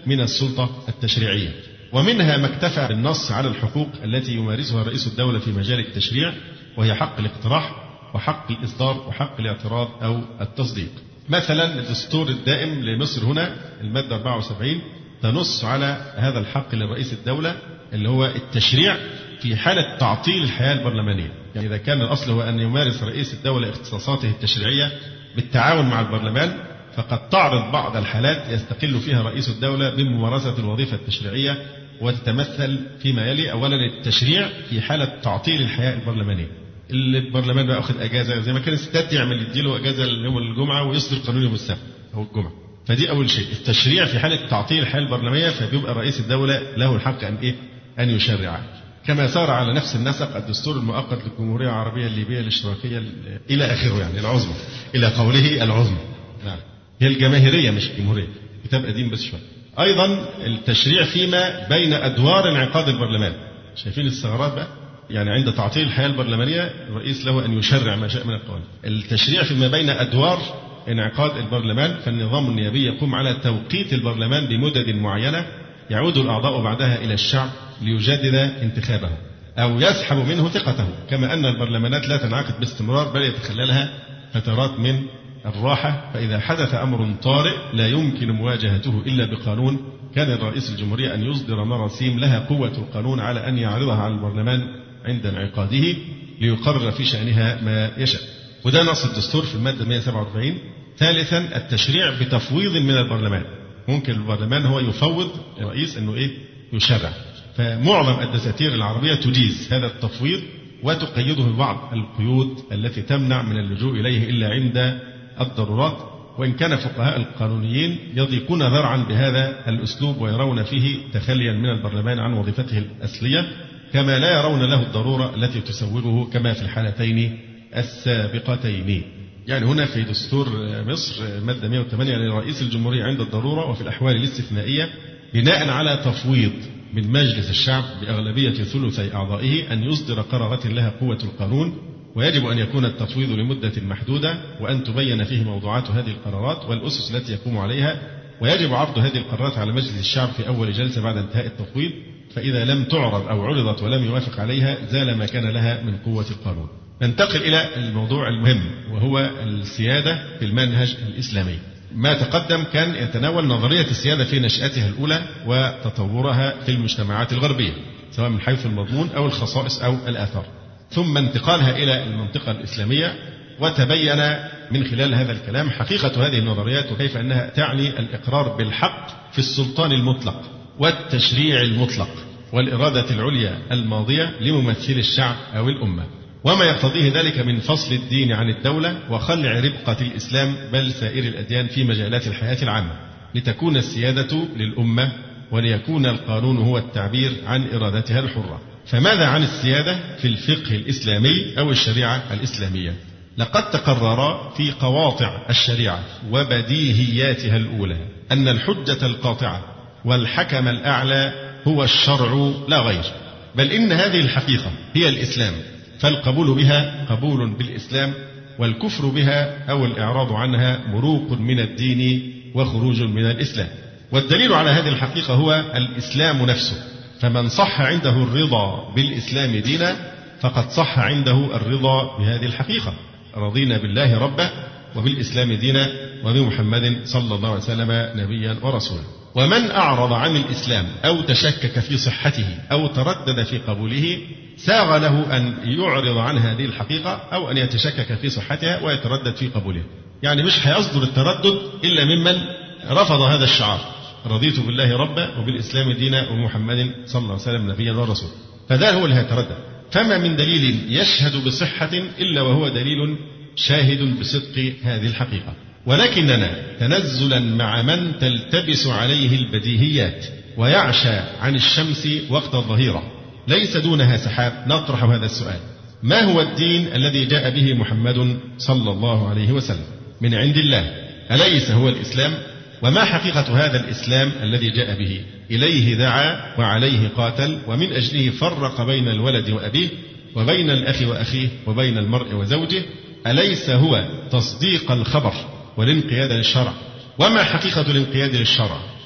من السلطة التشريعية. ومنها ما اكتفى بالنص على الحقوق التي يمارسها رئيس الدولة في مجال التشريع، وهي حق الاقتراح وحق الإصدار وحق الاعتراض أو التصديق. مثلا الدستور الدائم لمصر هنا المادة أربعة وسبعين تنص على هذا الحق لرئيس الدولة اللي هو التشريع في حالة تعطيل الحياة البرلمانية. يعني إذا كان الأصل هو أن يمارس رئيس الدولة اختصاصاته التشريعية بالتعاون مع البرلمان، فقد تعرض بعض الحالات يستقل فيها رئيس الدولة بممارسة الوظيفة التشريعية، وتتمثل فيما يلي: أولا التشريع في حالة تعطيل الحياة البرلمانية، البرلمان بقى أخذ أجازة زي ما كان الستات يعمل يديله أجازة يوم الجمعة ويصدر قانون يوم السبت أو الجمعة. فدي أول شيء، التشريع في حالة تعطيل الحياة البرلمانية، فبيبقى رئيس الدولة له الحق أن إيه؟ أن يشرع. كما سار على نفس النسق الدستور المؤقت للجمهورية العربية الليبية الاشتراكية إلى آخره، يعني العظمى، إلى قوله العظمى. نعم، هي الجماهيرية مش الجمهورية، كتاب قديم بس شوية. أيضا التشريع فيما بين أدوار انعقاد البرلمان. شايفين الثغرات بقى؟ يعني عند تعطيل الحياة البرلمانية الرئيس له أن يشرع ما شاء من القوانين. التشريع فيما بين أدوار انعقاد البرلمان، فالنظام النيابي يقوم على توقيت البرلمان بمدد معينة يعود الأعضاء بعدها إلى الشعب ليجدد انتخابه أو يسحب منه ثقته، كما أن البرلمانات لا تنعقد باستمرار بل يتخللها فترات من الراحة. فإذا حدث أمر طارئ لا يمكن مواجهته إلا بقانون، كان الرئيس الجمهورية أن يصدر مراسيم لها قوة القانون على أن يعرضها على البرلمان عند انعقاده ليقرر في شأنها ما يشاء. وده نص الدستور في المادة مئة وسبعة وأربعين. ثالثا التشريع بتفويض من البرلمان، ممكن البرلمان هو يفوض الرئيس أنه إيه؟ يشرع. فمعظم الدساتير العربية تجيز هذا التفويض وتقيده ببعض القيود التي تمنع من اللجوء إليه إلا عند الضرورات، وإن كان فقهاء القانونيين يضيقون ذرعا بهذا الأسلوب ويرون فيه تخليا من البرلمان عن وظيفته الأصلية، كما لا يرون له الضرورة التي تسوغه كما في الحالتين السابقتين. يعني هنا في دستور مصر مادة مئة وثمانية لرئيس الجمهورية عند الضرورة وفي الأحوال الاستثنائية بناء على تفويض من مجلس الشعب بأغلبية ثلثي أعضائه أن يصدر قرارات لها قوة القانون، ويجب أن يكون التفويض لمدة محدودة وأن تبين فيه موضوعات هذه القرارات والأسس التي يقوم عليها، ويجب عرض هذه القرارات على مجلس الشعب في أول جلسة بعد انتهاء التفويض، فإذا لم تعرض أو عرضت ولم يوافق عليها زال ما كان لها من قوة القانون. ننتقل إلى الموضوع المهم وهو السيادة في المنهج الإسلامي. ما تقدم كان يتناول نظرية السيادة في نشأتها الأولى وتطورها في المجتمعات الغربية سواء من حيث المضمون أو الخصائص أو الآثار، ثم انتقالها إلى المنطقة الإسلامية، وتبين من خلال هذا الكلام حقيقة هذه النظريات وكيف أنها تعني الإقرار بالحق في السلطان المطلق والتشريع المطلق والإرادة العليا الماضية لممثل الشعب أو الأمة، وما يقتضيه ذلك من فصل الدين عن الدولة وخلع ربقة الإسلام بل سائر الأديان في مجالات الحياة العامة، لتكون السيادة للأمة وليكون القانون هو التعبير عن إرادتها الحرة. فماذا عن السيادة في الفقه الإسلامي أو الشريعة الإسلامية؟ لقد تقرر في قواطع الشريعة وبديهياتها الأولى أن الحجة القاطعة والحكم الأعلى هو الشرع لا غير، بل إن هذه الحقيقة هي الإسلام، فالقبول بها قبول بالإسلام، والكفر بها أو الإعراض عنها مروق من الدين وخروج من الإسلام. والدليل على هذه الحقيقة هو الإسلام نفسه، فمن صح عنده الرضا بالإسلام دينا فقد صح عنده الرضا بهذه الحقيقة: رضينا بالله ربا وبالإسلام دينا وبمحمد صلى الله عليه وسلم نبيا ورسولا. ومن أعرض عن الإسلام أو تشكك في صحته أو تردد في قبوله ساغ له أن يعرض عن هذه الحقيقة أو أن يتشكك في صحتها ويتردد في قبولها. يعني مش هيصدر التردد إلا ممن رفض هذا الشعار: رضيت بالله ربا وبالإسلام دينا ومحمد صلى الله عليه وسلم نبيا ورسولا. فذا هو اللي هيتردد. فما من دليل يشهد بصحة إلا وهو دليل شاهد بصدق هذه الحقيقة. ولكننا تنزلا مع من تلتبس عليه البديهيات ويعشى عن الشمس وقت الظهيرة ليس دونها سحاب نطرح هذا السؤال: ما هو الدين الذي جاء به محمد صلى الله عليه وسلم من عند الله؟ أليس هو الإسلام؟ وما حقيقة هذا الإسلام الذي جاء به؟ إليه دعا وعليه قاتل ومن أجله فرق بين الولد وأبيه وبين الأخ وأخيه وبين المرء وزوجه. أليس هو تصديق الخبر والانقياد للشرع؟ وما حقيقة الانقياد للشرع؟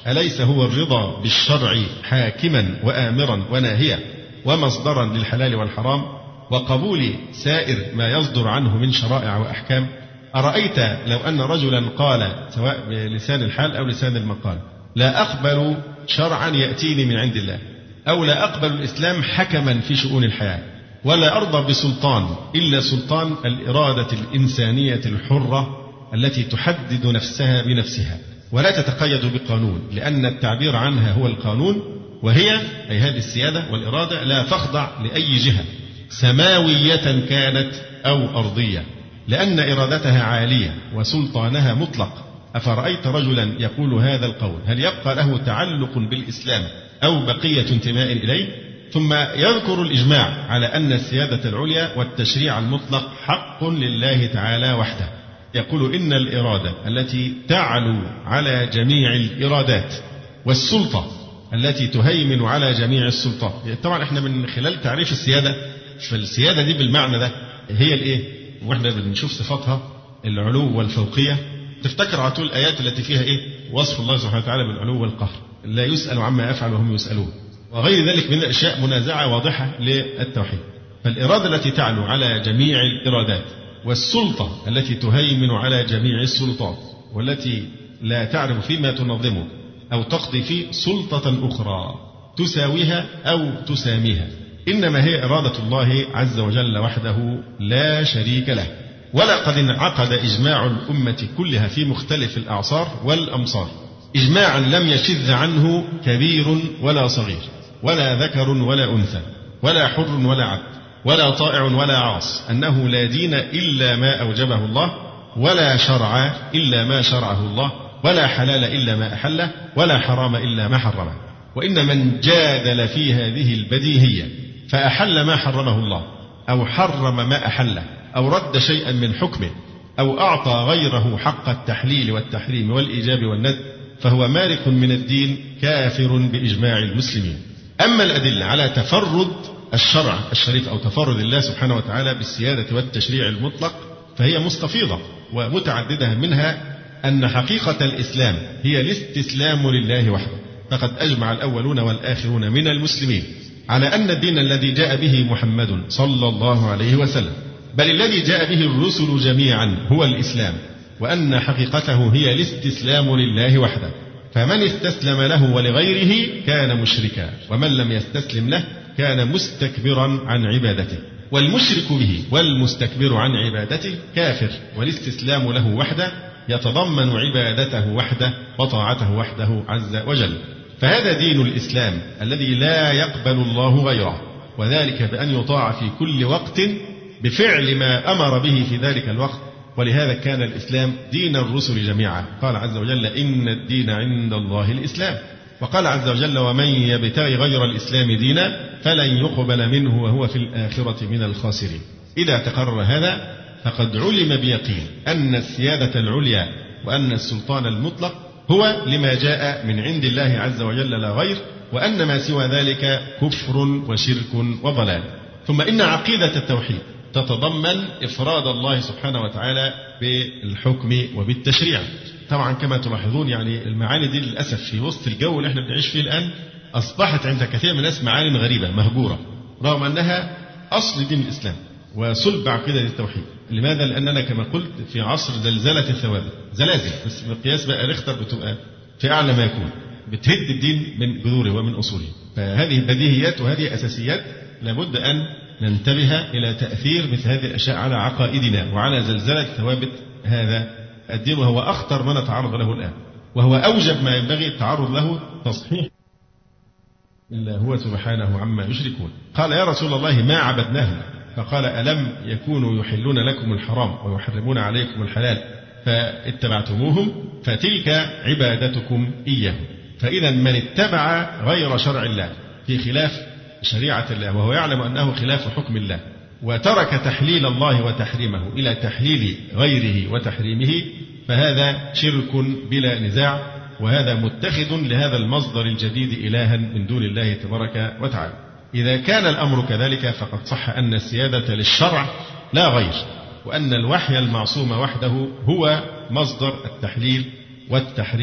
أليس هو الرضا بالشرع حاكما وآمرا وناهيا ومصدرا للحلال والحرام وقبول سائر ما يصدر عنه من شرائع وأحكام؟ أرأيت لو أن رجلا قال سواء بلسان الحال أو لسان المقال لا أقبل شرعا يأتيني من عند الله، أو لا أقبل الإسلام حكما في شؤون الحياة، ولا أرضى بسلطان إلا سلطان الإرادة الإنسانية الحرة التي تحدد نفسها بنفسها ولا تتقيد بقانون، لأن التعبير عنها هو القانون، وهي أي هذه السيادة والإرادة لا تخضع لأي جهة سماوية كانت أو أرضية، لأن إرادتها عالية وسلطانها مطلق. أفرأيت رجلا يقول هذا القول هل يبقى له تعلق بالإسلام أو بقية انتماء إليه؟ ثم يذكر الإجماع على أن السيادة العليا والتشريع المطلق حق لله تعالى وحده. يقول إن الإرادة التي تعلو على جميع الإرادات والسلطة التي تهيمن على جميع السلطات. طبعا احنا من خلال تعريف السيادة، فالسيادة دي بالمعنى ده هي الإيه؟ واحنا بنشوف صفاتها العلو والفوقية، تفتكر على طول الآيات التي فيها إيه؟ وصف الله سبحانه وتعالى بالعلو والقهر، لا يسأل عما يفعل وهم يسألون، وغير ذلك من الأشياء منازعة واضحة للتوحيد. فالإرادة التي تعلو على جميع الإرادات والسلطة التي تهيمن على جميع السلطات والتي لا تعرف فيما تنظمه أو تقضي فيه سلطة أخرى تساويها أو تساميها، إنما هي إرادة الله عز وجل وحده لا شريك له. ولقد انعقد إجماع الأمة كلها في مختلف الأعصار والأمصار إجماعا لم يشذ عنه كبير ولا صغير ولا ذكر ولا أنثى ولا حر ولا عبد ولا طائع ولا عاص، أنه لا دين إلا ما أوجبه الله، ولا شرع إلا ما شرعه الله، ولا حلال إلا ما أحله، ولا حرام إلا ما حرمه. وإن من جادل في هذه البديهية فأحل ما حرمه الله أو حرم ما أحله أو رد شيئا من حكمه أو أعطى غيره حق التحليل والتحريم والإيجاب والندب فهو مارق من الدين كافر بإجماع المسلمين. أما الأدلة على تفرد الشرع الشريف أو تفرد الله سبحانه وتعالى بالسيادة والتشريع المطلق فهي مستفيضة ومتعددة، منها أن حقيقة الإسلام هي الاستسلام لله وحده، فقد أجمع الأولون والآخرون من المسلمين على أن الدين الذي جاء به محمد صلى الله عليه وسلم بل الذي جاء به الرسل جميعا هو الإسلام، وأن حقيقته هي الاستسلام لله وحده، فمن استسلم له ولغيره كان مشركا، ومن لم يستسلم له كان مستكبرا عن عبادته، والمشرك به والمستكبر عن عبادته كافر، والاستسلام له وحده يتضمن عبادته وحده وطاعته وحده عز وجل. فهذا دين الإسلام الذي لا يقبل الله غيره، وذلك بأن يطاع في كل وقت بفعل ما أمر به في ذلك الوقت. ولهذا كان الإسلام دين الرسل جميعا، قال عز وجل إن الدين عند الله الإسلام، وقال عز وجل ومن يبتغي غير الإسلام دينا فلن يقبل منه وهو في الآخرة من الخاسرين. إذا تقرر هذا فقد علم بيقين أن السيادة العليا وأن السلطان المطلق هو لما جاء من عند الله عز وجل لا غير، وأن ما سوى ذلك كفر وشرك وضلال. ثم إن عقيدة التوحيد تتضمن إفراد الله سبحانه وتعالى بالحكم وبالتشريع. طبعا كما تلاحظون يعني المعاني دي للأسف في وسط الجو اللي احنا بنعيش فيه الآن أصبحت عند كثير من الناس معاني غريبة مهجورة، رغم أنها أصل دين الإسلام وصلب عقيدة التوحيد. لماذا؟ لأننا كما قلت في عصر زلزلة الثوابت، زلازل بس بقياس بقى ريختر بتبقى في أعلى ما يكون، بتهد الدين من جذوره ومن أصوله. فهذه بديهيات وهذه أساسيات لابد أن ننتبه إلى تأثير مثل هذه الأشياء على عقائدنا وعلى زلزلة ثوابت هذا الدين، وهو أخطر ما نتعرض له الآن، وهو أوجب ما ينبغي التعرض له تصحيح إلا هو سبحانه عما يشركون. قال يا رسول الله ما عبدناهم، فقال ألم يكونوا يحلون لكم الحرام ويحرمون عليكم الحلال فاتبعتموهم فتلك عبادتكم إياهم. فإذا من اتبع غير شرع الله في خلاف شريعة الله وهو يعلم أنه خلاف حكم الله، وترك تحليل الله وتحريمه إلى تحليل غيره وتحريمه، فهذا شرك بلا نزاع، وهذا متخذ لهذا المصدر الجديد إلها من دون الله تبارك وتعالى. إذا كان الأمر كذلك فقد صح أن السيادة للشرع لا غير، وأن الوحي المعصوم وحده هو مصدر التحليل والتحريم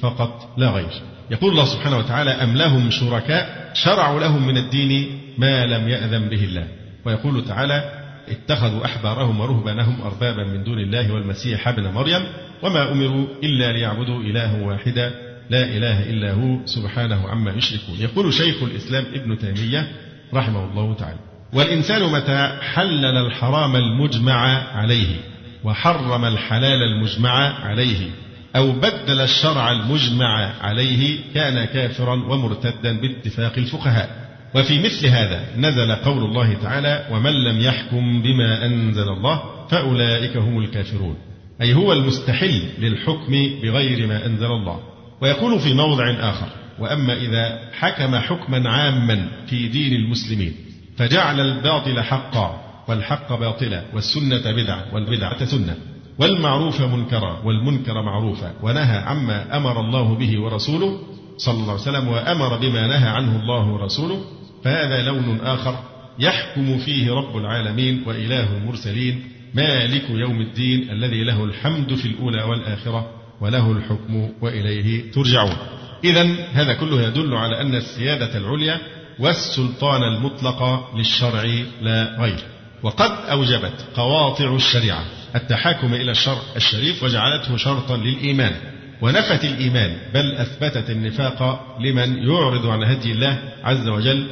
فقط لا غير. يقول الله سبحانه وتعالى: أم لهم شركاء شرعوا لهم من الدين ما لم يأذن به الله. ويقول تعالى: اتخذوا أحبارهم ورهبانهم أربابا من دون الله والمسيح ابن مريم وما أمروا إلا ليعبدوا إلها واحدا لا إله إلا هو سبحانه عما يشركون. يقول شيخ الإسلام ابن تيمية رحمه الله تعالى: والإنسان متى حلل الحرام المجمع عليه وحرم الحلال المجمع عليه أو بدل الشرع المجمع عليه كان كافرا ومرتدا باتفاق الفقهاء. وفي مثل هذا نزل قول الله تعالى: ومن لم يحكم بما أنزل الله فأولئك هم الكافرون، أي هو المستحل للحكم بغير ما أنزل الله. ويقول في موضع آخر: وأما إذا حكم حكما عاما في دين المسلمين فجعل الباطل حقا والحق باطلا والسنة بدعة والبدعة سنة والمعروف منكرا والمنكر معروفا ونهى عما أمر الله به ورسوله صلى الله عليه وسلم وأمر بما نهى عنه الله ورسوله، فهذا لون آخر يحكم فيه رب العالمين وإله المرسلين مالك يوم الدين الذي له الحمد في الأولى والآخرة وله الحكم وإليه ترجعون. إذن هذا كله يدل على أن السيادة العليا والسلطان المطلق للشرع لا غير. وقد أوجبت قواطع الشريعة التحاكم إلى الشرع الشريف وجعلته شرطا للإيمان، ونفت الإيمان بل أثبتت النفاق لمن يعرض عن هدي الله عز وجل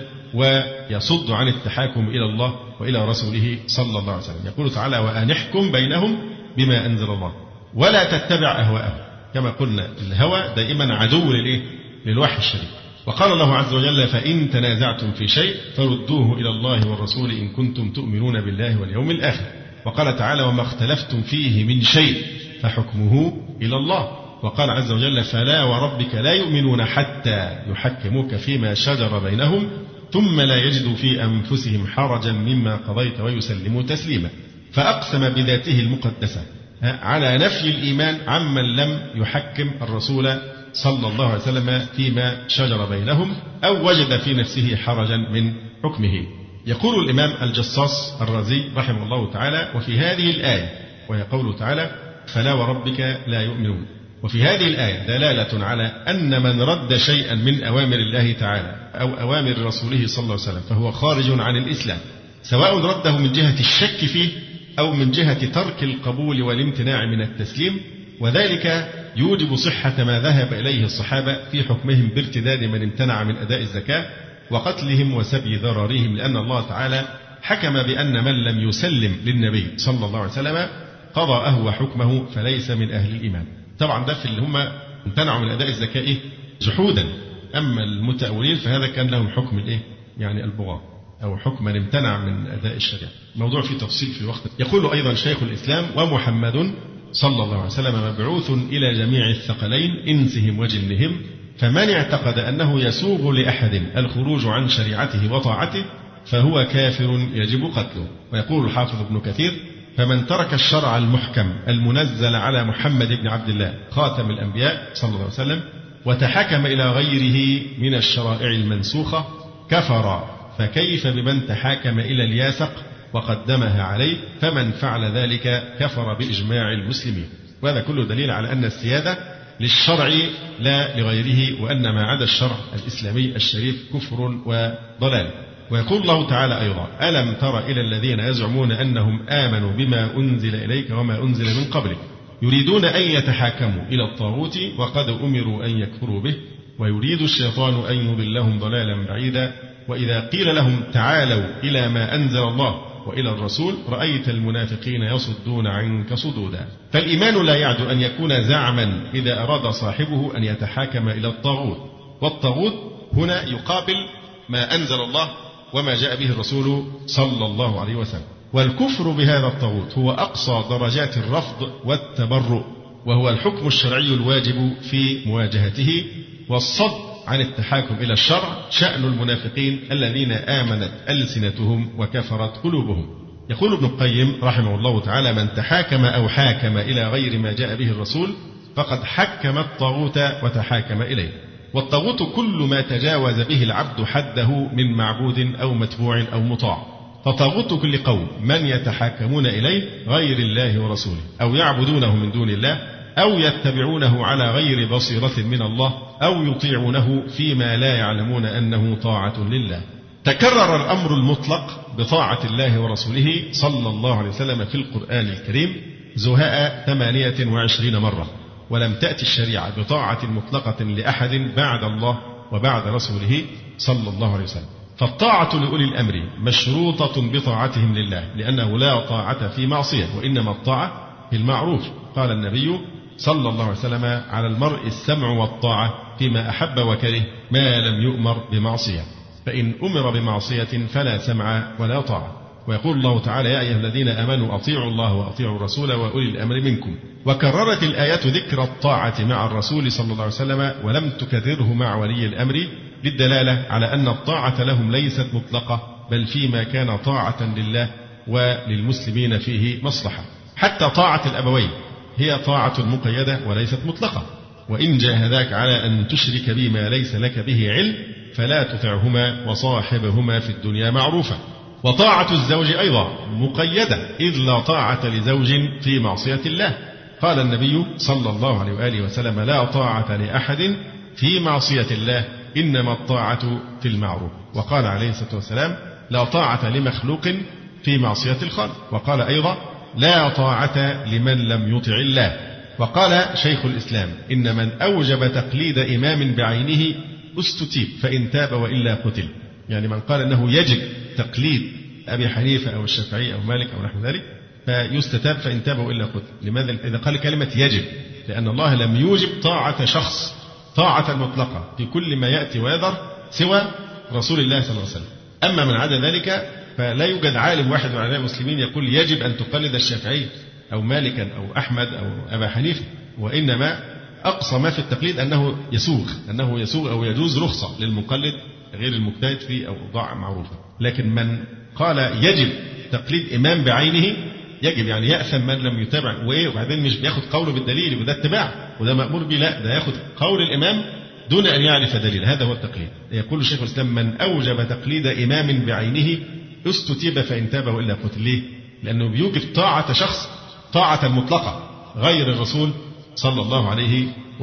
ويصد عن التحاكم إلى الله وإلى رسوله صلى الله عليه وسلم. يقول تعالى: وأن احكم بينهم بما أنزل الله ولا تتبع أهواءهم. كما قلنا الهوى دائما عدو للإيه؟ للوحي الشريف. وقال الله عز وجل: فإن تنازعتم في شيء فردوه إلى الله والرسول إن كنتم تؤمنون بالله واليوم الآخر. وقال تعالى: وما اختلفتم فيه من شيء فحكمه إلى الله. وقال عز وجل: فلا وربك لا يؤمنون حتى يحكموك فيما شجر بينهم ثم لا يجدوا في أنفسهم حرجا مما قضيت ويسلموا تسليما. فأقسم بذاته المقدسة على نفي الإيمان عمن لم يحكم الرسول صلى الله عليه وسلم فيما شجر بينهم أو وجد في نفسه حرجا من حكمه. يقول الإمام الجصاص الرازي رحمه الله تعالى: وفي هذه الآية، وهي قوله تعالى: فلا وربك لا يؤمنون، وفي هذه الآية دلالة على أن من رد شيئا من أوامر الله تعالى أو أوامر رسوله صلى الله عليه وسلم فهو خارج عن الإسلام، سواء رده من جهة الشك فيه أو من جهة ترك القبول والامتناع من التسليم. وذلك يوجب صحة ما ذهب إليه الصحابة في حكمهم بارتداد من امتنع من أداء الزكاة وقتلهم وسبي ذراريهم، لأن الله تعالى حكم بأن من لم يسلم للنبي صلى الله عليه وسلم قضاءه وحكمه فليس من أهل الإيمان. طبعا ده في اللي هم امتنعوا من أداء الزكاة جحودا. أما المتأولين فهذا كان لهم حكم الإيه؟ يعني البغاء أو حكم من امتنع من أداء الشريعة. موضوع فيه تفصيل في وقت. يقول أيضا شيخ الإسلام: ومحمد صلى الله عليه وسلم مبعوث إلى جميع الثقلين إنسهم وجنهم، فمن اعتقد أنه يسوغ لأحد الخروج عن شريعته وطاعته فهو كافر يجب قتله. ويقول الحافظ ابن كثير: فمن ترك الشرع المحكم المنزل على محمد بن عبد الله خاتم الأنبياء صلى الله عليه وسلم وتحكم إلى غيره من الشرائع المنسوخة كفر، فكيف بمن تحاكم إلى الياسق وقدمها عليه؟ فمن فعل ذلك كفر بإجماع المسلمين. وهذا كله دليل على أن السيادة للشرع لا لغيره، وأن ما عدا الشرع الإسلامي الشريف كفر وضلال. ويقول الله تعالى أيضا: ألم تر إلى الذين يزعمون أنهم آمنوا بما أنزل إليك وما أنزل من قبلك يريدون أن يتحاكموا إلى الطاغوت وقد أمروا أن يكفروا به ويريد الشيطان أن يضلهم ضلالا بعيدا وإذا قيل لهم تعالوا إلى ما أنزل الله وإلى الرسول رأيت المنافقين يصدون عنك صدودا. فالإيمان لا يعد أن يكون زعما إذا أراد صاحبه أن يتحاكم إلى الطاغوت، والطاغوت هنا يقابل ما أنزل الله وما جاء به الرسول صلى الله عليه وسلم. والكفر بهذا الطاغوت هو أقصى درجات الرفض والتبرؤ، وهو الحكم الشرعي الواجب في مواجهته، والصد عن التحاكم إلى الشرع شأن المنافقين الذين آمنت ألسنتهم وكفرت قلوبهم. يقول ابن القيم رحمه الله تعالى: من تحاكم أو حاكم إلى غير ما جاء به الرسول فقد حكم الطاغوت وتحاكم إليه. والطاغوت كل ما تجاوز به العبد حده من معبود أو متبوع أو مطاع. فطاغوت كل قوم من يتحاكمون إليه غير الله ورسوله أو يعبدونه من دون الله أو يتبعونه على غير بصيرة من الله أو يطيعونه فيما لا يعلمون أنه طاعة لله. تكرر الأمر المطلق بطاعة الله ورسوله صلى الله عليه وسلم في القرآن الكريم زهاء ثمانية وعشرين مرة، ولم تأتي الشريعة بطاعة مطلقة لأحد بعد الله وبعد رسوله صلى الله عليه وسلم. فالطاعة لأولي الأمر مشروطة بطاعتهم لله، لأنه لا طاعة في معصية، وإنما الطاعة في المعروف. قال النبي صلى الله عليه وسلم: على المرء السمع والطاعة فيما أحب وكره ما لم يؤمر بمعصية، فإن أمر بمعصية فلا سمع ولا طاعة. ويقول الله تعالى: يا أيها الذين آمنوا أطيعوا الله وأطيعوا الرسول وأولي الأمر منكم. وكررت الآيات ذكر الطاعة مع الرسول صلى الله عليه وسلم ولم تكرره مع ولي الأمر، للدلالة على أن الطاعة لهم ليست مطلقة، بل فيما كان طاعة لله وللمسلمين فيه مصلحة. حتى طاعة الأبوين هي طاعة مقيدة وليست مطلقة. وإن جاهداك على أن تشرك بما ليس لك به علم فلا تطعهما وصاحبهما في الدنيا معروفا. وطاعة الزوج أيضا مقيدة، إذ لا طاعة لزوج في معصية الله. قال النبي صلى الله عليه وآله وسلم: لا طاعة لأحد في معصية الله، إنما الطاعة في المعروف. وقال عليه الصلاة والسلام: لا طاعة لمخلوق في معصية الخالق. وقال أيضا: لا طاعة لمن لم يطع الله. وقال شيخ الإسلام: إن من أوجب تقليد إمام بعينه استتيب فإن تاب وإلا قتل. يعني من قال أنه يجب تقليد أبي حنيفة أو الشافعي أو مالك أو نحو ذلك فيستتاب فإن تاب وإلا قتل. لماذا؟ إذا قال كلمة يجب، لأن الله لم يوجب طاعة شخص طاعة مطلقة في كل ما يأتي ويذر سوى رسول الله صلى الله عليه وسلم. أما من عدا ذلك فلا يوجد عالم واحد من علماء المسلمين يقول يجب أن تقلد الشافعي أو مالكا أو أحمد أو أبا حنيفة، وإنما أقصى ما في التقليد أنه يسوغ أنه يسوغ أو يجوز رخصة للمقلد غير المجتهد في أوضاع معروفة. لكن من قال يجب تقليد إمام بعينه، يجب يعني يأثم من لم يتابع، وإيه وبعدين مش بياخد قوله بالدليل وده اتباع وده مأمور به، لا ده ياخد قول الإمام دون أن يعرف دليل. هذا هو التقليد. يقول الشيخ الإسلام: من أوجب تقليد إمام بعينه استتيب فإن تاب وإلا قتل. ليه؟ لأنه بيوجب طاعة شخص طاعة مطلقة غير الرسول صلى الله عليه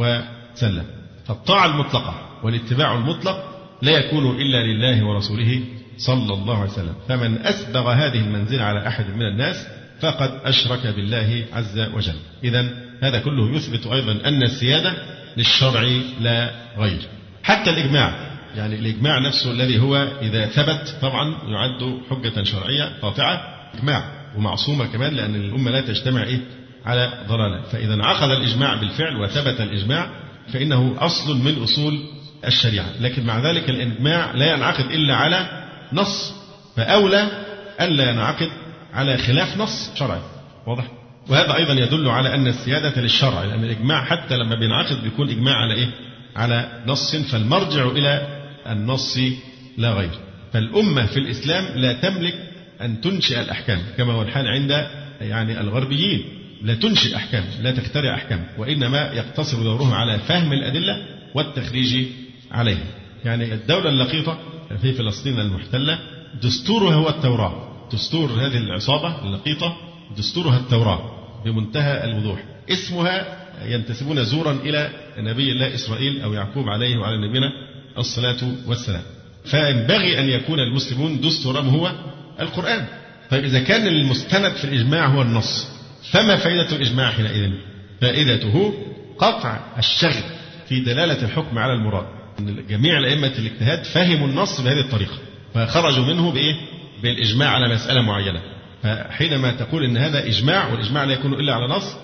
وسلم. فالطاعة المطلقة والاتباع المطلق لا يكون إلا لله ورسوله صلى الله عليه وسلم. فمن أسبغ هذه المنزلة على أحد من الناس فقد أشرك بالله عز وجل. إذن هذا كله يثبت أيضا أن السيادة للشرع لا غير. حتى الإجماع، يعني الإجماع نفسه الذي هو إذا ثبت طبعا يعد حجة شرعية قاطعة إجماع ومعصومة كمان، لأن الأمة لا تجتمع إيه على ضلالة. فإذا انعقد الإجماع بالفعل وثبت الإجماع فإنه أصل من أصول الشريعة. لكن مع ذلك الإجماع لا ينعقد إلا على نص، فأولى ألا ينعقد على خلاف نص شرعي. واضح؟ وهذا أيضا يدل على أن السيادة للشرع، لأن الإجماع حتى لما بينعقد بيكون إجماع على إيه؟ على نص، فالمرجع إلى النص لا غير. فالأمة في الإسلام لا تملك أن تنشئ الأحكام كما هو الحال عند يعني الغربيين، لا تنشئ أحكام، لا تخترع أحكام، وإنما يقتصر دورهم على فهم الأدلة والتخريج عليها. يعني الدولة اللقيطة في فلسطين المحتلة دستورها هو التوراة. دستور هذه العصابة اللقيطة دستورها التوراة بمنتهى الوضوح. اسمها ينتسبون زورا إلى نبي الله إسرائيل أو يعقوب عليه وعلى نبينا الصلاة والسلام. فينبغي أن يكون المسلمون دستورهم هو القرآن. طيب إذا كان المستند في الإجماع هو النص، فما فائدة الإجماع حينئذ؟ فائدته قطع الشغل في دلالة الحكم على المراد. جميع الأئمة الاجتهاد فهموا النص بهذه الطريقة فخرجوا منه بإيه؟ بالإجماع على مسألة معينة. فحينما تقول إن هذا إجماع والإجماع لا يكون إلا على نص،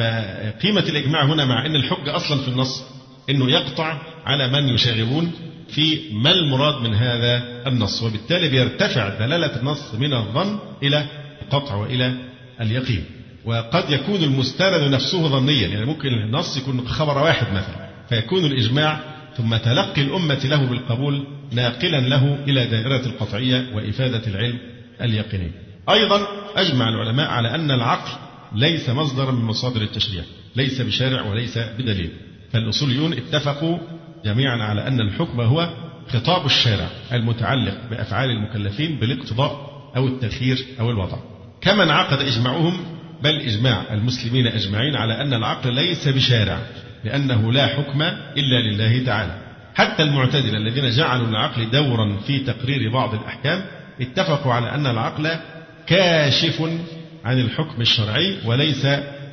فقيمة الإجماع هنا مع أن الحجة أصلا في النص أنه يقطع على من يشاغبون في ما المراد من هذا النص، وبالتالي بيرتفع دلالة النص من الظن إلى القطع وإلى اليقين. وقد يكون المستند نفسه ظنيا، يعني ممكن النص يكون خبر واحد مثلا فيكون الإجماع ثم تلقي الأمة له بالقبول ناقلا له إلى دائرة القطعية وإفادة العلم اليقيني. أيضا أجمع العلماء على أن العقل ليس مصدرا من مصادر التشريع، ليس بشارع وليس بدليل. فالأصوليون اتفقوا جميعا على أن الحكم هو خطاب الشارع المتعلق بأفعال المكلفين بالاقتضاء أو التخيير أو الوضع. كما انعقد إجماعهم بل إجماع المسلمين أجمعين على أن العقل ليس بشارع، لأنه لا حكم إلا لله تعالى. حتى المعتزلة الذين جعلوا العقل دورا في تقرير بعض الأحكام اتفقوا على أن العقل كاشف عن الحكم الشرعي وليس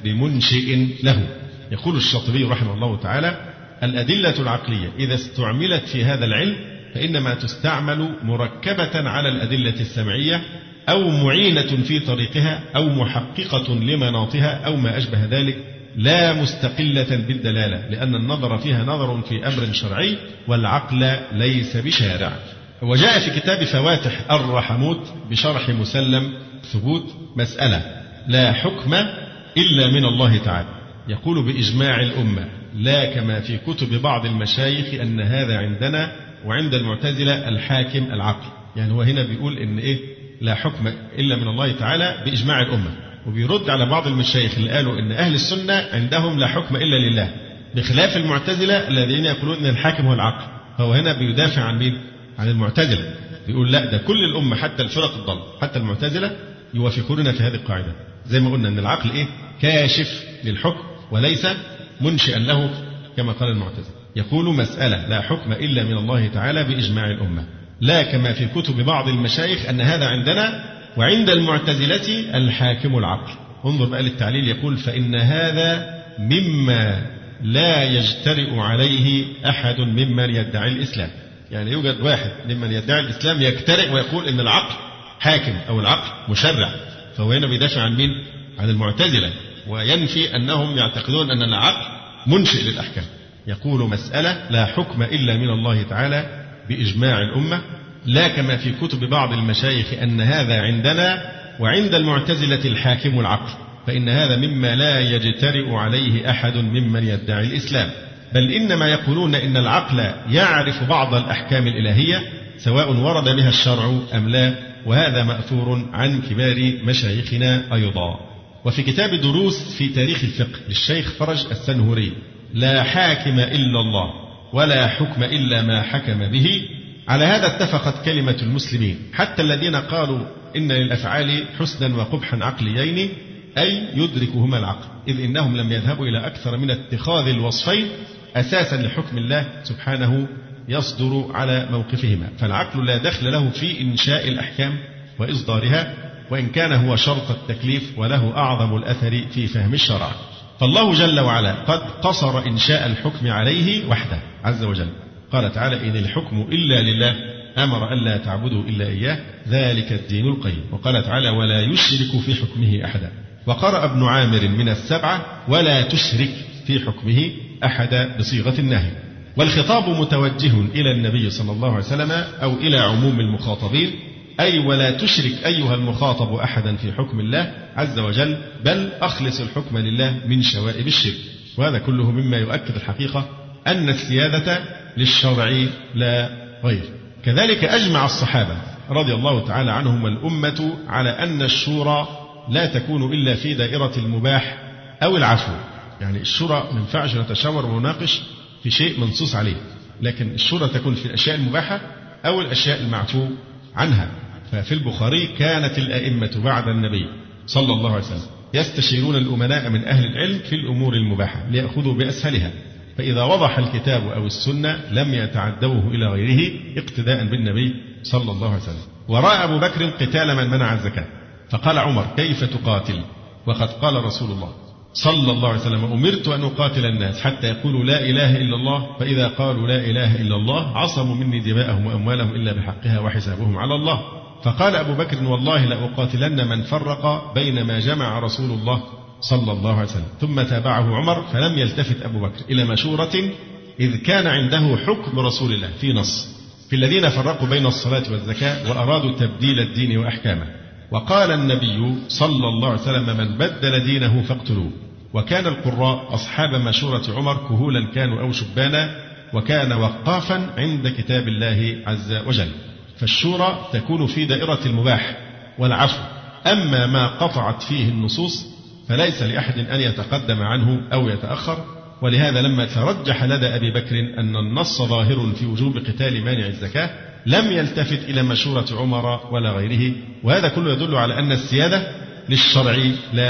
بمنشئ له. يقول الشاطبي رحمه الله تعالى: الأدلة العقلية إذا استعملت في هذا العلم فإنما تستعمل مركبة على الأدلة السمعية أو معينة في طريقها أو محققة لمناطها أو ما أشبه ذلك، لا مستقلة بالدلالة، لأن النظر فيها نظر في أمر شرعي والعقل ليس بشارع. وجاء في كتاب فواتح الرحموت بشرح مسلم ثبوت مسألة لا حكم إلا من الله تعالى، يقول بإجماع الأمة، لا كما في كتب بعض المشايخ أن هذا عندنا وعند المعتزلة الحاكم العقل. يعني هو هنا بيقول إن إيه لا حكم إلا من الله تعالى بإجماع الأمة، وبيرد على بعض المشايخ اللي قالوا إن أهل السنة عندهم لا حكم إلا لله، بخلاف المعتزلة الذين يقولون إن الحاكم هو العقل. فهو هنا بيدافع عن مين؟ عن المعتزلة، بيقول لا، ده كل الأمة حتى الفرق الضال حتى المعتزلة يوافقوننا في هذه القاعدة. زي ما قلنا إن العقل إيه؟ كاشف للحكم وليس منشئا له كما قال المعتزلة. يقول مسألة لا حكم إلا من الله تعالى بإجماع الأمة، لا كما في كتب بعض المشايخ أن هذا عندنا وعند المعتزلة الحاكم العقل. انظر بقى للتعليل، يقول فإن هذا مما لا يجترئ عليه أحد ممن يدعي الإسلام. يعني يوجد واحد ممن يدعي الإسلام يجترئ ويقول إن العقل حاكم أو العقل مشرع، فهو هنا بيدافع عن مين؟ عن المعتزلة، وينفي أنهم يعتقدون أن العقل منشئ للأحكام. يقول مسألة لا حكم إلا من الله تعالى بإجماع الأمة، لا كما في كتب بعض المشايخ أن هذا عندنا وعند المعتزلة الحاكم العقل، فإن هذا مما لا يجترئ عليه أحد ممن يدعي الإسلام، بل إنما يقولون إن العقل يعرف بعض الأحكام الإلهية سواء ورد بها الشرع أم لا، وهذا مأثور عن كبار مشايخنا أيضا. وفي كتاب دروس في تاريخ الفقه للشيخ فرج السنهوري: لا حاكم إلا الله ولا حكم إلا ما حكم به. على هذا اتفقت كلمة المسلمين، حتى الذين قالوا إن للأفعال حسنا وقبحا عقليين، أي يدركهما العقل، إذ إنهم لم يذهبوا إلى أكثر من اتخاذ الوصفين أساسا لحكم الله سبحانه يصدر على موقفهما، فالعقل لا دخل له في إنشاء الأحكام وإصدارها، وإن كان هو شرط التكليف وله أعظم الأثر في فهم الشرع. فالله جل وعلا قد قصر إنشاء الحكم عليه وحده عز وجل، قال تعالى: إن الحكم إلا لله أمر ألا تعبدوا إلا إياه ذلك الدين القيم. وقال تعالى: ولا يشرك في حكمه أحدا. وقرأ ابن عامر من السبعة: ولا تشرك في حكمه أحدا بصيغة النهي. والخطاب متوجه إلى النبي صلى الله عليه وسلم أو إلى عموم المخاطبين، أي ولا تشرك أيها المخاطب أحدا في حكم الله عز وجل، بل أخلص الحكم لله من شوائب الشرك. وهذا كله مما يؤكد الحقيقة أن السيادة للشرع لا غير. كذلك أجمع الصحابة رضي الله تعالى عنهم والأمة على أن الشورى لا تكون إلا في دائرة المباح أو العفو. يعني الشورى ما ينفعش نتشاور ونناقش في شيء منصوص عليه، لكن الشورى تكون في الأشياء المباحة أو الأشياء المعفو عنها. ففي البخاري: كانت الأئمة بعد النبي صلى الله عليه وسلم يستشيرون الأمناء من أهل العلم في الأمور المباحة ليأخذوا بأسهلها، فإذا وضح الكتاب أو السنة لم يتعدوه إلى غيره اقتداء بالنبي صلى الله عليه وسلم. ورأى أبو بكر قتال من منع الزكاة، فقال عمر: كيف تقاتل وقد قال رسول الله صلى الله عليه وسلم: أمرت أن أقاتل الناس حتى يقولوا لا إله إلا الله، فإذا قالوا لا إله إلا الله عصموا مني دماءهم وأموالهم إلا بحقها وحسابهم على الله. فقال أبو بكر: والله لأقاتلن من فرق بين ما جمع رسول الله صلى الله عليه وسلم. ثم تابعه عمر، فلم يلتفت أبو بكر إلى مشورة إذ كان عنده حكم رسول الله في نص في الذين فرقوا بين الصلاة والزكاة وأرادوا تبديل الدين وأحكامه. وقال النبي صلى الله عليه وسلم: من بدل دينه فاقتلوه. وكان القراء أصحاب مشورة عمر كهولا كانوا أو شبانا، وكان وقافا عند كتاب الله عز وجل. فالشورى تكون في دائرة المباح والعفو، أما ما قطعت فيه النصوص فليس لأحد أن يتقدم عنه أو يتأخر. ولهذا لما ترجح لدى أبي بكر أن النص ظاهر في وجوب قتال مانع الزكاة لم يلتفت إلى مشورة عمر ولا غيره. وهذا كله يدل على أن السيادة للشرع لا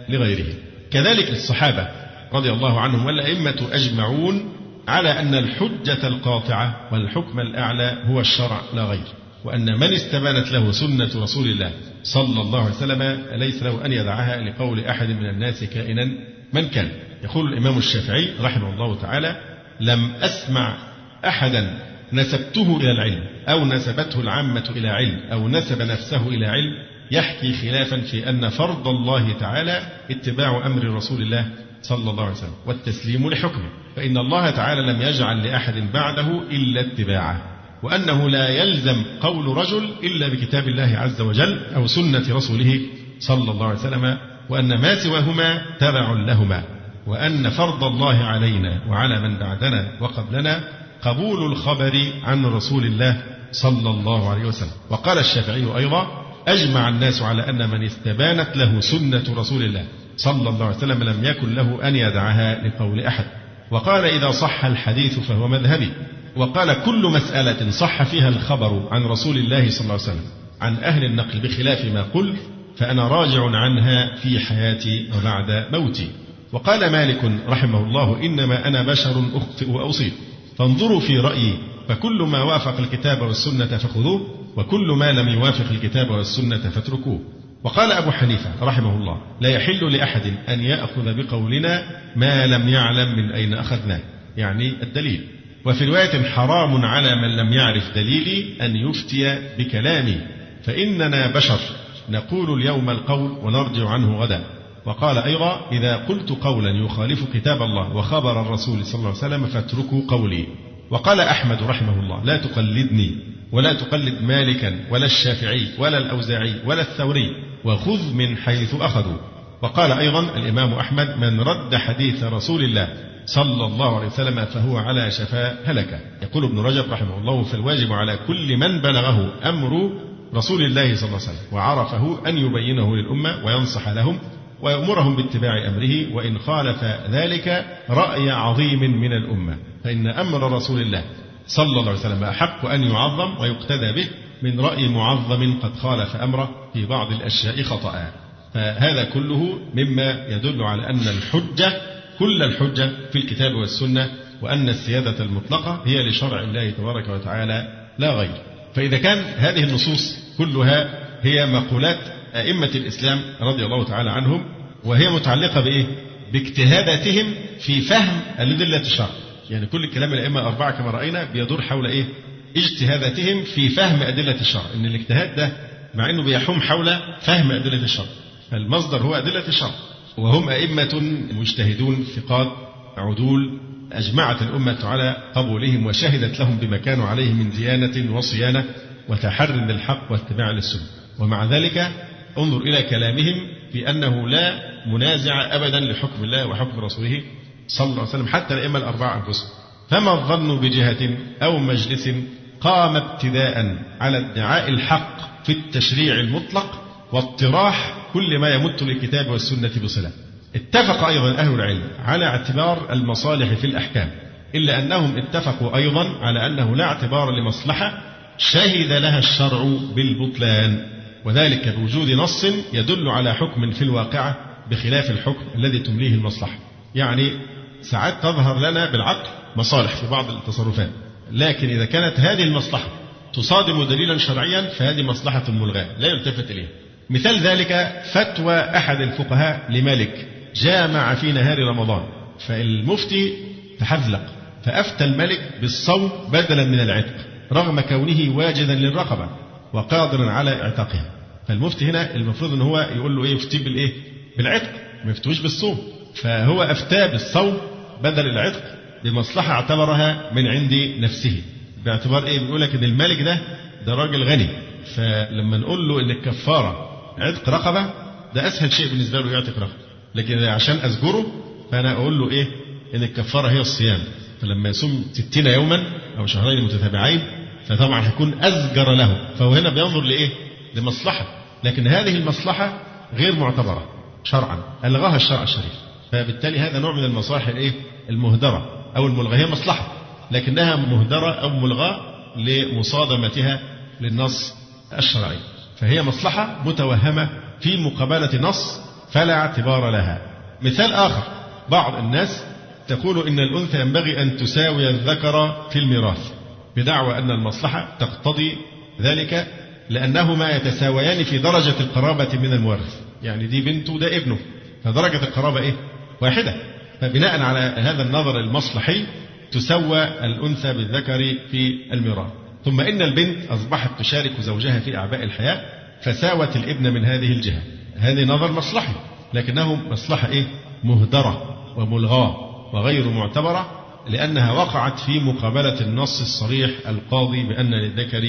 لغيره. كذلك الصحابة رضي الله عنهم والأئمة أجمعون على أن الحجة القاطعة والحكم الأعلى هو الشرع لا غير، وأن من استبانت له سنة رسول الله صلى الله عليه وسلم ليس له أن يدعها لقول أحد من الناس كائنا من كان. يقول الإمام الشافعي رحمه الله تعالى: لم أسمع أحدا نسبته إلى العلم أو نسبته العامة إلى علم أو نسب نفسه إلى علم يحكي خلافا في أن فرض الله تعالى اتباع أمر رسول الله صلى الله عليه وسلم والتسليم لحكمه، فإن الله تعالى لم يجعل لأحد بعده إلا اتباعه، وأنه لا يلزم قول رجل إلا بكتاب الله عز وجل أو سنة رسوله صلى الله عليه وسلم، وأن ما سواهما تبع لهما، وأن فرض الله علينا وعلى من بعدنا وقبلنا قبول الخبر عن رسول الله صلى الله عليه وسلم. وقال الشافعي أيضا: أجمع الناس على أن من استبانت له سنة رسول الله صلى الله عليه وسلم لم يكن له أن يدعها لقول أحد. وقال: إذا صح الحديث فهو مذهبي. وقال: كل مسألة صح فيها الخبر عن رسول الله صلى الله عليه وسلم عن أهل النقل بخلاف ما قل فأنا راجع عنها في حياتي وبعد موتي. وقال مالك رحمه الله: إنما أنا بشر أخطئ وأصيب، فانظروا في رأيي، فكل ما وافق الكتاب والسنة فخذوه، وكل ما لم يوافق الكتاب والسنة فاتركوه. وقال أبو حنيفة رحمه الله: لا يحل لأحد أن يأخذ بقولنا ما لم يعلم من أين أخذناه، يعني الدليل. وفي رواية: حرام على من لم يعرف دليلي أن يفتي بكلامي، فإننا بشر نقول اليوم القول ونرجع عنه غدا. وقال أيضا: إذا قلت قولا يخالف كتاب الله وخبر الرسول صلى الله عليه وسلم فاتركوا قولي. وقال أحمد رحمه الله: لا تقلدني ولا تقلد مالكا ولا الشافعي ولا الأوزاعي ولا الثوري، وخذ من حيث أخذوا. وقال أيضا الإمام أحمد: من رد حديث رسول الله صلى الله عليه وسلم فهو على شفا هلكة. يقول ابن رجب رحمه الله: فالواجب على كل من بلغه أمر رسول الله صلى الله عليه وسلم وعرفه أن يبينه للأمة وينصح لهم ويأمرهم باتباع أمره، وإن خالف ذلك رأي عظيم من الأمة، فإن أمر رسول الله صلى الله عليه وسلم أحق أن يعظم ويقتدى به من رأي معظم قد خالف أمره في بعض الأشياء خطأ. فهذا كله مما يدل على أن الحجة كل الحجة في الكتاب والسنة، وأن السيادة المطلقة هي لشرع الله تبارك وتعالى لا غير. فإذا كان هذه النصوص كلها هي مقولات أئمة الإسلام رضي الله تعالى عنهم، وهي متعلقة بإيه؟ باجتهاداتهم في فهم الأدلة الشرع. يعني كل كلام الأئمة الأربعة كما رأينا بيدور حول إيه؟ اجتهاداتهم في فهم أدلة الشرع. إن الاجتهاد ده مع إنه بيحوم حول فهم أدلة الشرع، فالمصدر هو أدلة الشرع، وهم أئمة مجتهدون ثقات عدول أجمعت الأمة على قبولهم وشهدت لهم بما كانوا عليه من ديانة وصيانة وتحر للحق واتباع للسنة. ومع ذلك انظر إلى كلامهم في أنه لا منازع أبدا لحكم الله وحكم رسوله صلى الله عليه وسلم حتى الأئمة الأربعة أنفسهم. فما الظن بجهة أو مجلس قام ابتداء على ادعاء الحق في التشريع المطلق واطراح كل ما يمت للكتاب والسنة بصلة. اتفق أيضا أهل العلم على اعتبار المصالح في الأحكام، إلا أنهم اتفقوا أيضا على أنه لا اعتبار لمصلحة شهد لها الشرع بالبطلان، وذلك بوجود نص يدل على حكم في الواقعة بخلاف الحكم الذي تمليه المصلحة. يعني ساعات تظهر لنا بالعقل مصالح في بعض التصرفات، لكن إذا كانت هذه المصلحة تصادم دليلا شرعيا فهذه مصلحة ملغاة لا يلتفت إليها. مثال ذلك فتوى أحد الفقهاء لمالك جامع في نهار رمضان، فالمفتي تحذلق فأفتى الملك بالصوم بدلا من العتق رغم كونه واجدا للرقبة وقادرا على اعتاقها. فالمفتي هنا المفروض ان هو يقول له ايه؟ يفتي بالايه؟ بالعتق، ما يفتوش بالصوم. فهو افتى بالصوم بدل العتق بمصلحة اعتبرها من عند نفسه، باعتبار ايه؟ بيقول لك ان الملك ده ده راجل غني، فلما نقول له ان الكفارة عتق رقبة ده اسهل شيء بالنسبة له يعتق رقبة، لكن عشان أزجره فأنا أقول له إيه؟ إن الكفارة هي الصيام، فلما يصوم ستين يوما أو شهرين متتابعين فطبعا هيكون أزجر له، فهو هنا بينظر لإيه؟ لمصلحة، لكن هذه المصلحة غير معتبرة شرعا، ألغاها الشرع الشريف، فبالتالي هذا نوع من المصالح الإيه؟ المهدرة أو الملغاة. هي مصلحة لكنها مهدرة أو ملغاة لمصادمتها للنص الشرعي، فهي مصلحة متوهمة في مقابلة نص فلا اعتبار لها. مثال آخر، بعض الناس تقول إن الأنثى ينبغي أن تساوي الذكر في الميراث بدعوى أن المصلحة تقتضي ذلك لأنهما يتساويان في درجة القرابة من المورث، يعني دي بنته وده ابنه، فدرجة القرابة إيه؟ واحدة. فبناء على هذا النظر المصلحي تسوى الأنثى بالذكر في الميراث. ثم إن البنت أصبحت تشارك زوجها في أعباء الحياة فساوت الابن من هذه الجهة. هذه نظر مصلحي، لكنه مصلحة إيه؟ مهدرة وملغاة وغير معتبرة، لأنها وقعت في مقابلة النص الصريح القاضي بأن للذكر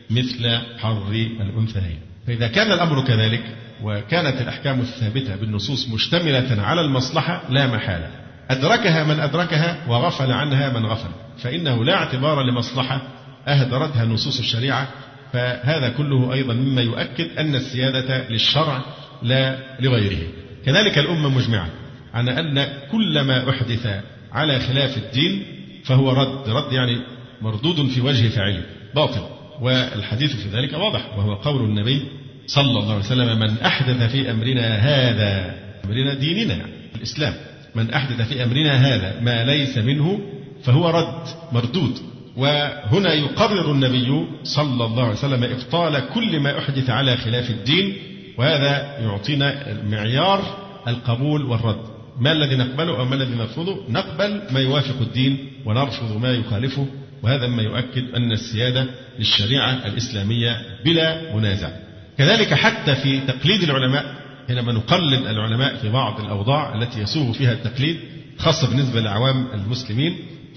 مثل حظ الأنثيين. فإذا كان الأمر كذلك وكانت الأحكام الثابتة بالنصوص مشتملة على المصلحة لا محالة أدركها من أدركها وغفل عنها من غفل، فإنه لا اعتبار لمصلحة أهدرتها نصوص الشريعة. فهذا كله أيضا مما يؤكد أن السيادة للشرع لا لغيره. كذلك الأمة مجمعة على أن كل ما أحدث على خلاف الدين فهو رد، رد يعني مردود في وجه فاعله باطل، والحديث في ذلك واضح، وهو قول النبي صلى الله عليه وسلم: من أحدث في أمرنا هذا، أمرنا ديننا يعني الإسلام، من أحدث في أمرنا هذا ما ليس منه فهو رد مردود. وهنا يقرر النبي صلى الله عليه وسلم إبطال كل ما أحدث على خلاف الدين، وهذا يعطينا معيار القبول والرد. ما الذي نقبله أو ما الذي نرفضه؟ نقبل ما يوافق الدين ونرفض ما يخالفه، وهذا ما يؤكد أن السيادة للشريعة الإسلامية بلا منازع. كذلك حتى في تقليد العلماء، حينما نقلد العلماء في بعض الأوضاع التي يسوغ فيها التقليد خاصة بالنسبة لعوام المسلمين،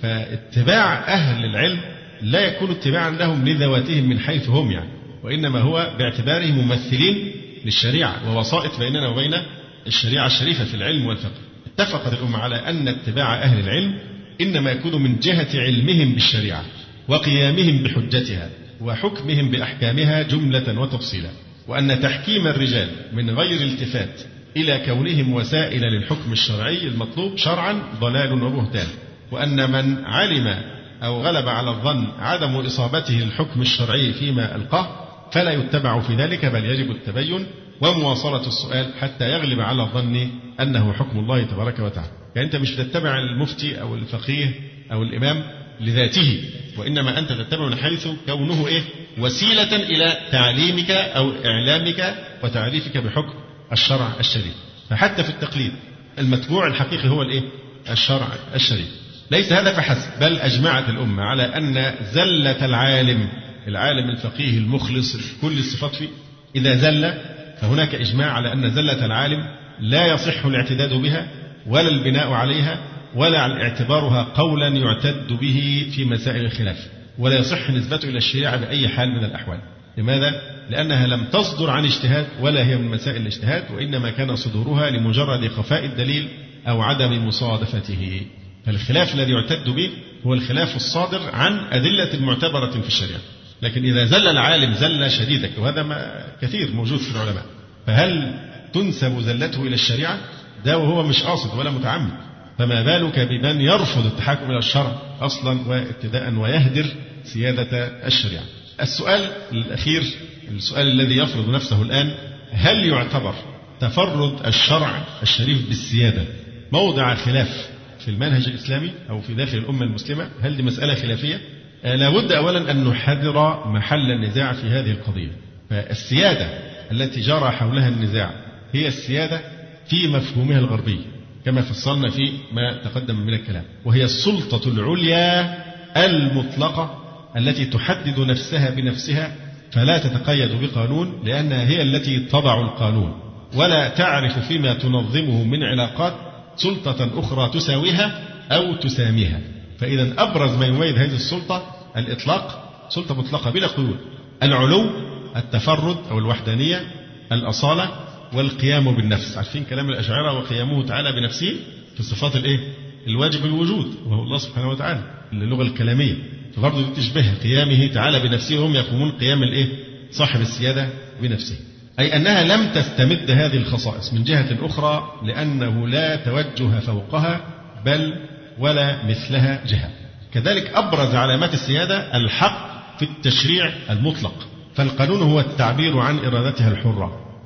فاتباع أهل العلم لا يكون اتباعا لهم لذواتهم من حيث هم يعني، وإنما هو باعتبارهم ممثلين للشريعة ووسائط بيننا وبين الشريعة الشريفة في العلم والفقه. اتفقت الأمة على أن اتباع أهل العلم إنما يكون من جهة علمهم بالشريعة وقيامهم بحجتها وحكمهم بأحكامها جملة وتفصيلا، وأن تحكيم الرجال من غير التفات إلى كونهم وسائل للحكم الشرعي المطلوب شرعا ضلال وبهتان، وأن من علم أو غلب على الظن عدم إصابته للحكم الشرعي فيما ألقاه فلا يتبع في ذلك، بل يجب التبين ومواصلة السؤال حتى يغلب على الظن أنه حكم الله تبارك وتعالى. يعني أنت مش تتبع المفتي أو الفقيه أو الإمام لذاته، وإنما أنت تتبع من حيث كونه إيه؟ وسيلة إلى تعليمك أو إعلامك وتعريفك بحكم الشرع الشريف. فحتى في التقليد المتبوع الحقيقي هو الإيه؟ الشرع الشريف. ليس هذا فحسب، بل أجمعت الأمة على أن زلة العالم، العالم الفقيه المخلص كل الصفات فيه، إذا زل فهناك إجماع على أن زلة العالم لا يصح الاعتداد بها ولا البناء عليها ولا اعتبارها قولا يعتد به في مسائل الخلاف، ولا يصح نسبته إلى الشريعة بأي حال من الأحوال. لماذا؟ لأنها لم تصدر عن اجتهاد ولا هي من مسائل الاجتهاد، وإنما كان صدورها لمجرد خفاء الدليل أو عدم مصادفته. فالخلاف الذي يعتد به هو الخلاف الصادر عن أدلة معتبرة في الشريعة. لكن إذا زل العالم زلة شديدة، وهذا ما كثير موجود في العلماء، فهل تنسب زلته إلى الشريعة؟ ده وهو مش قاصد ولا متعمد، فما بالك بمن يرفض التحاكم إلى الشرع أصلا وابتداء ويهدر سيادة الشريعة. السؤال الأخير، السؤال الذي يفرض نفسه الآن: هل يعتبر تفرد الشرع الشريف بالسيادة موضع خلاف في المنهج الإسلامي أو في داخل الأمة المسلمة؟ هل دي مسألة خلافية؟ لابد أولا أن نحذر محل النزاع في هذه القضية. فالسيادة التي جرى حولها النزاع هي السيادة في مفهومها الغربي كما فصلنا في ما تقدم من الكلام، وهي السلطة العليا المطلقة التي تحدد نفسها بنفسها فلا تتقيد بقانون، لأنها هي التي تضع القانون ولا تعرف فيما تنظمه من علاقات سلطة أخرى تساويها أو تساميها. فإذا أبرز ما يميز هذه السلطة الإطلاق، سلطة مطلقة بلا قيود، العلو، التفرد أو الوحدانية، الأصالة، والقيام بالنفس. عارفين كلام الأشاعرة: وقيامه تعالى بنفسه في صفات الإيه؟ الواجب الوجود، وهو الله سبحانه وتعالى، اللغة الكلامية. فبرضه تشبه قيامه تعالى بنفسه، هم يقومون قيام الإيه؟ صاحب السيادة بنفسه، أي أنها لم تستمد هذه الخصائص من جهة أخرى، لأنه لا توجه فوقها بل ولا مثلها جهة. كذلك أبرز علامات السيادة الحق في التشريع المطلق، فالقانون هو التعبير عن إرادتها الحرة،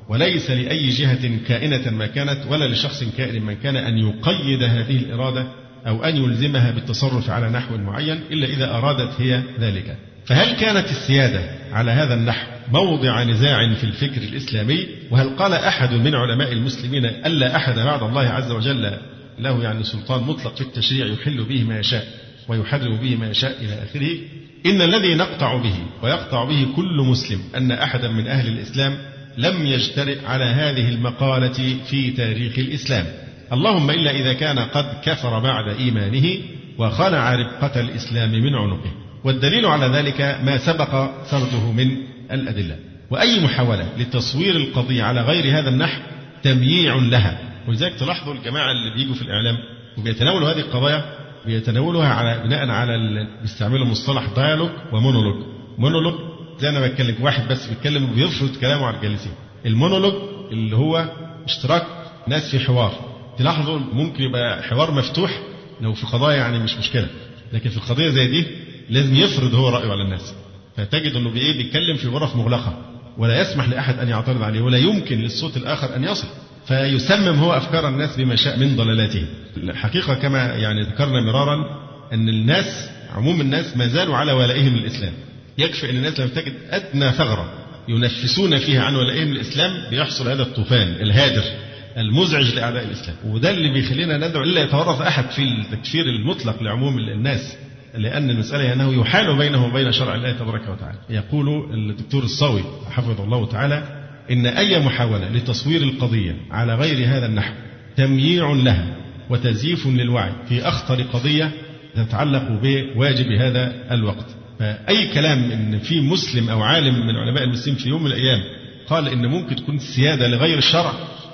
وليس لأي جهة كائنة ما كانت ولا لشخص كائن من كان أن يقيد هذه الإرادة أو أن يلزمها بالتصرف على نحو معين إلا إذا أرادت هي ذلك. فهل كانت السيادة على هذا النحو موضع نزاع في الفكر الإسلامي؟ وهل قال أحد من علماء المسلمين ألا أحد بعد الله عز وجل له يعني سلطان مطلق في التشريع يحل به ما يشاء ويحرم به ما يشاء إلى آخره؟ إن الذي نقطع به ويقطع به كل مسلم أن أحدا من أهل الإسلام لم يجترئ على هذه المقالة في تاريخ الإسلام، اللهم إلا إذا كان قد كفر بعد إيمانه وخلع ربقة الإسلام من عنقه. والدليل على ذلك ما سبق سرده من الأدلة. وأي محاولة لتصوير القضية على غير هذا النحو تمييع لها. ولذلك تلاحظوا الجماعة اللي بيجوا في الإعلام وبيتناولوا هذه القضايا بيتناولوها على بناء على بيستعملوا مصطلح دايالوج ومونولوج. مونولوج زي أنا بتكلم واحد بس بيتكلم وبيفرض كلامه على الجالسين. المونولوج اللي هو اشتراك ناس في حوار. تلاحظوا ممكن يبقى حوار مفتوح لو في قضايا يعني مش مشكلة، لكن في القضية زي دي لازم يفرض هو رأيه على الناس، فتجد انه بايه بيتكلم في غرف مغلقة ولا يسمح لأحد أن يعترض عليه ولا يمكن للصوت الآخر أن يصل، فيسمم هو أفكار الناس بما شاء من ضلالاته. الحقيقة كما يعني ذكرنا مرارا أن الناس عموم الناس ما زالوا على ولائهم للإسلام. يكفي أن الناس لما تجد أدنى ثغرة ينفسون فيها عن ولائهم للإسلام بيحصل هذا الطوفان الهادر المزعج لأعداء الإسلام. وده اللي بيخلينا ندعو إلا يتورط أحد في التكفير المطلق لعموم الناس، لأن المسألة أنه يحال بينه وبين شرع الله تبارك وتعالى. يقول الدكتور الصاوي حفظه الله تعالى إن أي محاولة لتصوير القضية على غير هذا النحو تمييع لها وتزييف للوعي في أخطر قضية تتعلق بواجب هذا الوقت. فأي كلام إن في مسلم أو عالم من علماء المسلمين في يوم من الأيام قال إن ممكن تكون السيادة لغير الشرع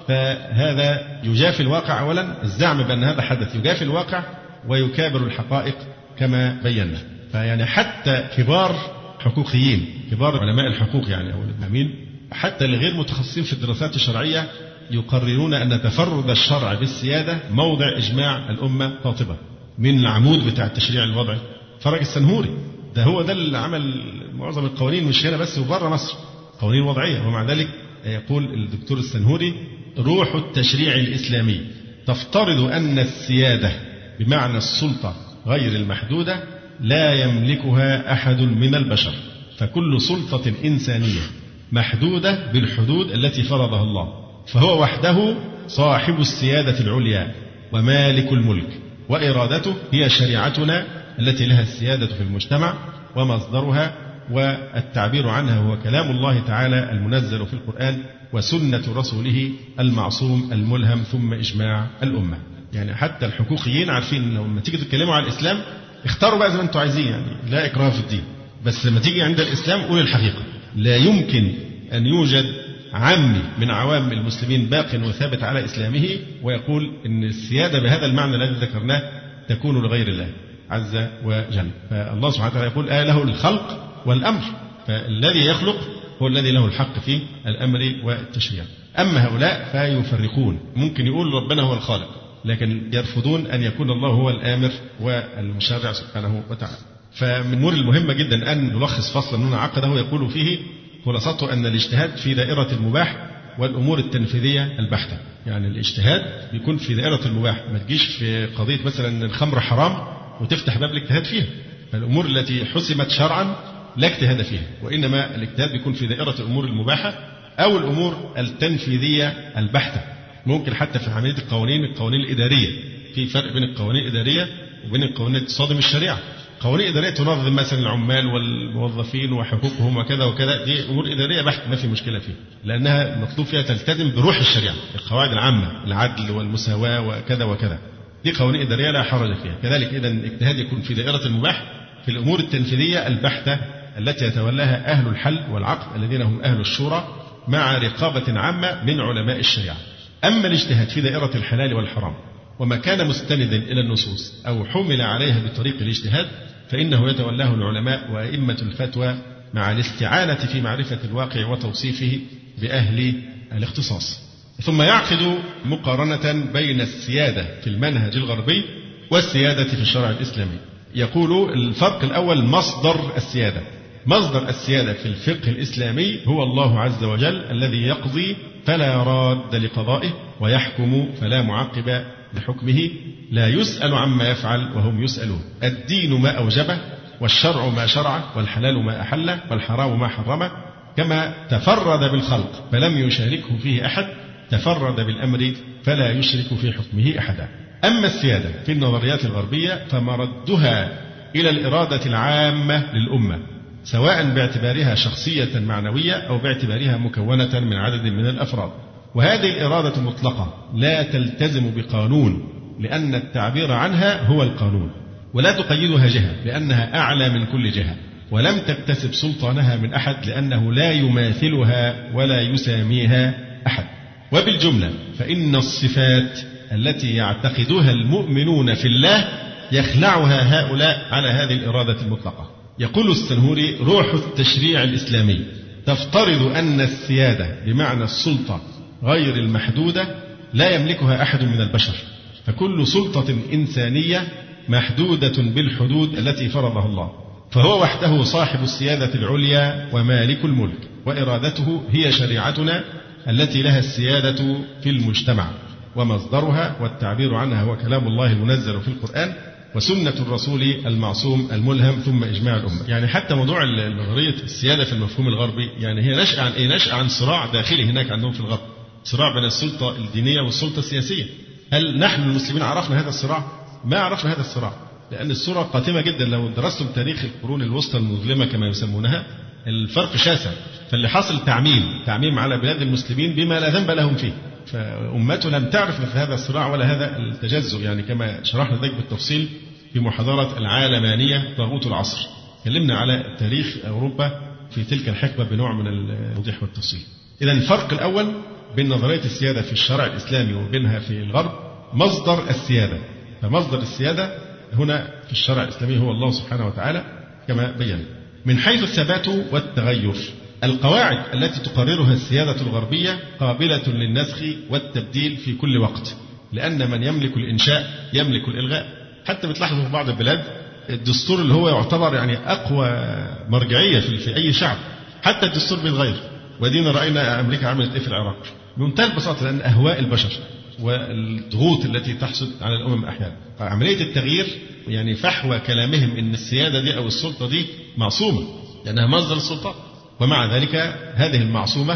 فهذا يجافي الواقع. أولا الزعم بأن هذا حدث يجافي الواقع ويكابر الحقائق كما بينا. فيعني حتى كبار حقوقيين كبار علماء الحقوق يعني أو الإمامين حتى الغير متخصصين في الدراسات الشرعية يقررون أن تفرد الشرع بالسيادة موضع إجماع الأمة قاطبة. من العمود بتاع التشريع الوضعي فرج السنهوري، ده هو ده اللي عمل معظم القوانين مش هنا بس وبره مصر، قوانين وضعية. ومع ذلك يقول الدكتور السنهوري روح التشريع الإسلامي تفترض أن السيادة بمعنى السلطة غير المحدودة لا يملكها أحد من البشر، فكل سلطة إنسانية محدودة بالحدود التي فرضها الله فهو وحده صاحب السيادة العليا ومالك الملك، وإرادته هي شريعتنا التي لها السيادة في المجتمع ومصدرها والتعبير عنها هو كلام الله تعالى المنزل في القرآن وسنة رسوله المعصوم الملهم ثم إجماع الأمة. يعني حتى الحقوقيين عارفين لما تيجي تتكلموا عن الإسلام اختاروا بقى زي ما انتم عايزين، يعني لا إكراه في الدين، بس لما تيجي عند الإسلام قول الحقيقة. لا يمكن أن يوجد عامي من عوام المسلمين باق وثابت على إسلامه ويقول إن السيادة بهذا المعنى الذي ذكرناه تكون لغير الله عز وجل. فالله سبحانه وتعالى يقول آه له الخلق والأمر، فالذي يخلق هو الذي له الحق في الأمر والتشريع. أما هؤلاء فيفرقون، ممكن يقول ربنا هو الخالق لكن يرفضون أن يكون الله هو الآمر والمشرع سبحانه وتعالى. فمن الأمور المهمة جدا أن نلخص فصلا هنا عقده يقول فيه خلاصته أن الاجتهاد في دائرة المباح والأمور التنفيذية البحتة. يعني الاجتهاد بيكون في دائرة المباح، ما تجيش في قضية مثلا الخمر حرام وتفتح باب الاجتهاد فيها. فالأمور التي حسمت شرعا لا اجتهاد فيها، وإنما الاجتهاد بيكون في دائرة الأمور المباحة أو الأمور التنفيذية البحتة. ممكن حتى في عملية القوانين القوانين الإدارية، في فرق بين القوانين الإدارية وبين القوانين التي تصادم الشريعة. قوانين إدارية تنظم مثلا العمال والموظفين وحقوقهم وكذا وكذا، دي أمور إدارية بحت ما في مشكلة فيها، لأنها مطلوب فيها تلتزم بروح الشريعة، القواعد العامة العدل والمساواة وكذا وكذا، دي قوانين إدارية لا حرج فيها. كذلك إذا الاجتهاد يكون في دائرة المباح في الأمور التنفيذية البحتة التي يتولاها أهل الحل والعقد الذين هم أهل الشورى مع رقابة عامة من علماء الشريعة. أما الاجتهاد في دائرة الحلال والحرام وما كان مستندا إلى النصوص أو حمل عليها بطريق الاجتهاد فإنه يتولاه العلماء وأئمة الفتوى مع الاستعانة في معرفة الواقع وتوصيفه بأهل الاختصاص. ثم يعقد مقارنة بين السيادة في المنهج الغربي والسيادة في الشرع الإسلامي. يقول الفرق الأول مصدر السيادة. مصدر السيادة في الفقه الإسلامي هو الله عز وجل الذي يقضي فلا راد لقضائه، ويحكم فلا معقب لحكمه، لا يسأل عما يفعل وهم يسألون. الدين ما أوجبه، والشرع ما شرعه، والحلال ما أحله، والحرام ما حرمه. كما تفرد بالخلق فلم يشاركه فيه أحد، تفرد بالأمر فلا يشرك في حكمه أحدا. أما السيادة في النظريات الغربية فمردها إلى الإرادة العامة للأمة، سواء باعتبارها شخصية معنوية أو باعتبارها مكونة من عدد من الأفراد. وهذه الإرادة مطلقة لا تلتزم بقانون، لأن التعبير عنها هو القانون، ولا تقيدها جهة لأنها أعلى من كل جهة، ولم تكتسب سلطانها من أحد لأنه لا يماثلها ولا يساميها أحد. وبالجملة فإن الصفات التي يعتقدها المؤمنون في الله يخلعها هؤلاء على هذه الإرادة المطلقة. يقول السنهوري: روح التشريع الإسلامي تفترض أن السيادة بمعنى السلطة غير المحدودة لا يملكها أحد من البشر، فكل سلطة إنسانية محدودة بالحدود التي فرضها الله، فهو وحده صاحب السيادة العليا ومالك الملك، وإرادته هي شريعتنا التي لها السيادة في المجتمع، ومصدرها والتعبير عنها هو كلام الله المنزل في القرآن وسنة الرسول المعصوم الملهم ثم إجماع الأمة. يعني حتى موضوع نظرية السيادة في المفهوم الغربي يعني هي نشأ عن إيه؟ نشأ عن صراع داخلي هناك عندهم في الغرب، صراع بين السلطة الدينية والسلطة السياسية. هل نحن المسلمين عرفنا هذا الصراع؟ ما عرفنا هذا الصراع، لأن الصورة قاتمة جدا. لو درستم تاريخ القرون الوسطى المظلمة كما يسمونها الفرق شاسع. فاللي حصل تعميم تعميم على بلاد المسلمين بما لا ذنب لهم فيه، فأمته لم تعرف مثل هذا الصراع ولا هذا التجزؤ، يعني كما شرحنا ذلك بالتفصيل في محاضرة العالمانية طاغوت العصر. تكلمنا على تاريخ أوروبا في تلك الحقبة بنوع من الوضوح والتفصيل. إذا الفرق الأول بين نظرية السيادة في الشرع الإسلامي وبينها في الغرب مصدر السيادة. فمصدر السيادة هنا في الشرع الإسلامي هو الله سبحانه وتعالى كما بيّن. من حيث الثبات والتغير، القواعد التي تقررها السيادة الغربية قابلة للنسخ والتبديل في كل وقت، لأن من يملك الإنشاء يملك الإلغاء. حتى بتلاحظوا في بعض البلاد الدستور اللي هو يعتبر يعني أقوى مرجعية في أي شعب، حتى الدستور بيتغير. ودينا رأينا أمريكا عملت إيه في العراق بمنتهى البساطة، لأن أهواء البشر والضغوط التي تحصل على الأمم أحيانا. عملية التغيير يعني فحوى كلامهم إن السيادة دي أو السلطة دي معصومة لأنها مصدر السلطة، ومع ذلك هذه المعصومة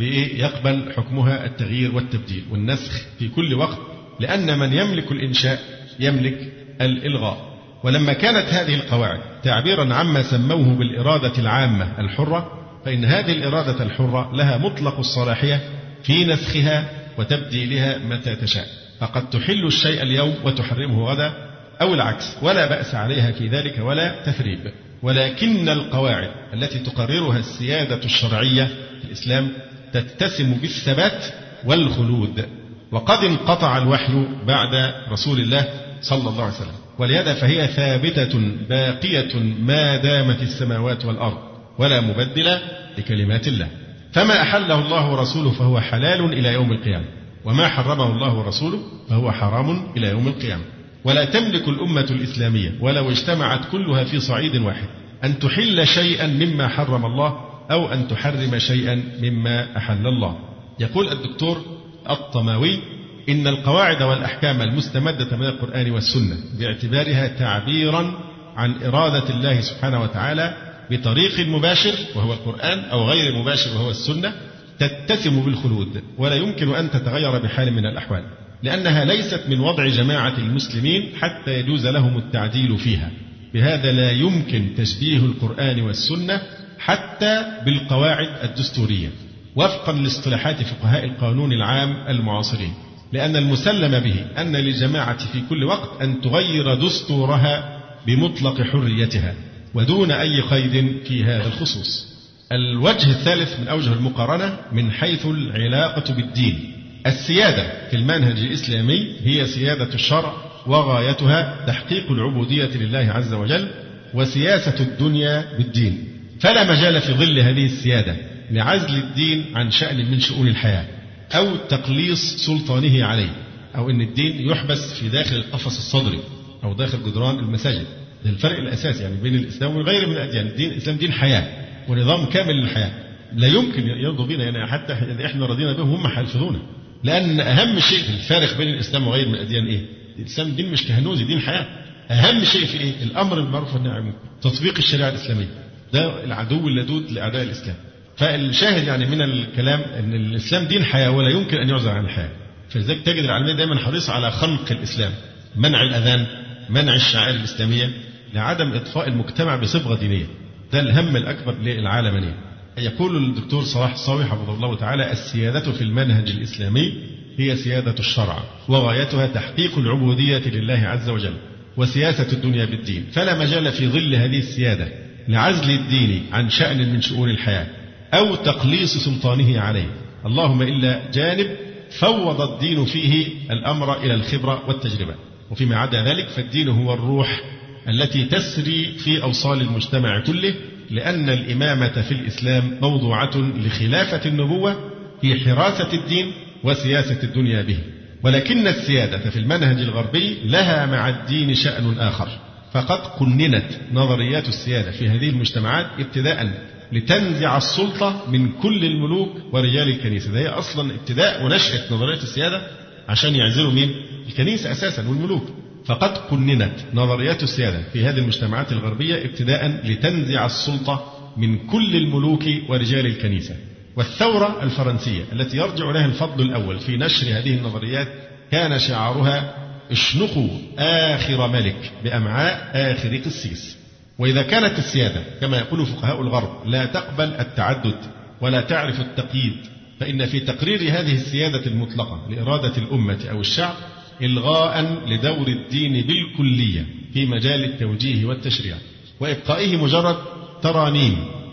يقبل حكمها التغيير والتبديل والنسخ في كل وقت، لأن من يملك الإنشاء يملك الإلغاء. ولما كانت هذه القواعد تعبيرا عما سموه بالإرادة العامة الحرة، فإن هذه الإرادة الحرة لها مطلق الصلاحية في نسخها وتبديلها متى تشاء، فقد تحل الشيء اليوم وتحرمه غدا أو العكس، ولا بأس عليها في ذلك ولا تثريب. ولكن القواعد التي تقررها السيادة الشرعية في الإسلام تتسم بالثبات والخلود، وقد انقطع الوحي بعد رسول الله صلى الله عليه وسلم، ولهذا فهي ثابتة باقية ما دامت السماوات والأرض، ولا مبدل لكلمات الله. فما أحله الله ورسوله فهو حلال إلى يوم القيامة، وما حرمه الله ورسوله فهو حرام إلى يوم القيامة. ولا تملك الأمة الإسلامية ولو اجتمعت كلها في صعيد واحد أن تحل شيئا مما حرم الله أو أن تحرم شيئا مما أحل الله. يقول الدكتور الطماوي: إن القواعد والأحكام المستمدة من القرآن والسنة باعتبارها تعبيرا عن إرادة الله سبحانه وتعالى بطريق مباشر وهو القرآن أو غير مباشر وهو السنة، تتسم بالخلود ولا يمكن أن تتغير بحال من الأحوال، لأنها ليست من وضع جماعة المسلمين حتى يجوز لهم التعديل فيها. بهذا لا يمكن تشبيه القرآن والسنة حتى بالقواعد الدستورية وفقا لاصطلاحات فقهاء القانون العام المعاصرين، لأن المسلم به أن للجماعة في كل وقت أن تغير دستورها بمطلق حريتها ودون أي قيد في هذا الخصوص. الوجه الثالث من أوجه المقارنة من حيث العلاقة بالدين. السيادة في المنهج الإسلامي هي سيادة الشرع وغايتها تحقيق العبودية لله عز وجل وسياسة الدنيا بالدين، فلا مجال في ظل هذه السيادة لعزل الدين عن شأن من شؤون الحياة أو تقليص سلطانه عليه، أو أن الدين يحبس في داخل القفص الصدري أو داخل جدران المساجد. ده الفرق الأساسي يعني بين الإسلام وغيره من الأديان. الدين الإسلام دين حياة ونظام كامل للحياة، لا يمكن يرضوا بنا يعني حتى إحنا رضينا بهم هم هيرفضونا، لأن أهم شيء في الفارق بين الإسلام وغيره من الأديان إيه؟ الإسلام دين مش كهنوزي، دين حياة. أهم شيء في إيه؟ الأمر بالمعروف والنهي عن المنكر، تطبيق الشريعة الإسلامية، ده العدو اللدود لأعداء الإسلام. فالشاهد يعني من الكلام أن الإسلام دين حياة ولا يمكن أن يعزل عن الحياة. فلذلك تجد العالمية دائما حريصة على خنق الإسلام، منع الأذان، منع الشعائر الإسلامية، لعدم إطفاء المجتمع بصبغة دينية. ده الهم الأكبر للعالمية. يقول الدكتور صلاح الصاوي حفظه الله تعالى: السيادة في المنهج الإسلامي هي سيادة الشرع، وغايتها تحقيق العبودية لله عز وجل، وسياسة الدنيا بالدين، فلا مجال في ظل هذه السيادة لعزل الدين عن شأن من شؤون الحياة أو تقليص سلطانه عليه، اللهم إلا جانب فوض الدين فيه الأمر إلى الخبرة والتجربة، وفيما عدا ذلك فالدين هو الروح التي تسري في أوصال المجتمع كله، لأن الإمامة في الإسلام موضوعة لخلافة النبوة في حراسة الدين وسياسة الدنيا به. ولكن السيادة في المنهج الغربي لها مع الدين شأن آخر، فقد قننت نظريات السيادة في هذه المجتمعات ابتداء لتنزع السلطة من كل الملوك ورجال الكنيسة. ده هي أصلا ابتداء ونشأة نظريات السيادة عشان يعزلوا مين؟ الكنيسة أساسا والملوك. فقد قننت نظريات السيادة في هذه المجتمعات الغربية ابتداء لتنزع السلطة من كل الملوك ورجال الكنيسة. والثورة الفرنسية التي يرجع لها الفضل الأول في نشر هذه النظريات كان شعارها: اشنقوا آخر ملك بأمعاء آخر قسيس. وإذا كانت السيادة كما يقول فقهاء الغرب لا تقبل التعدد ولا تعرف التقييد، فإن في تقرير هذه السيادة المطلقة لإرادة الأمة أو الشعب إلغاء لدور الدين بالكلية في مجال التوجيه والتشريع، وإبقائه مجرد ترانيم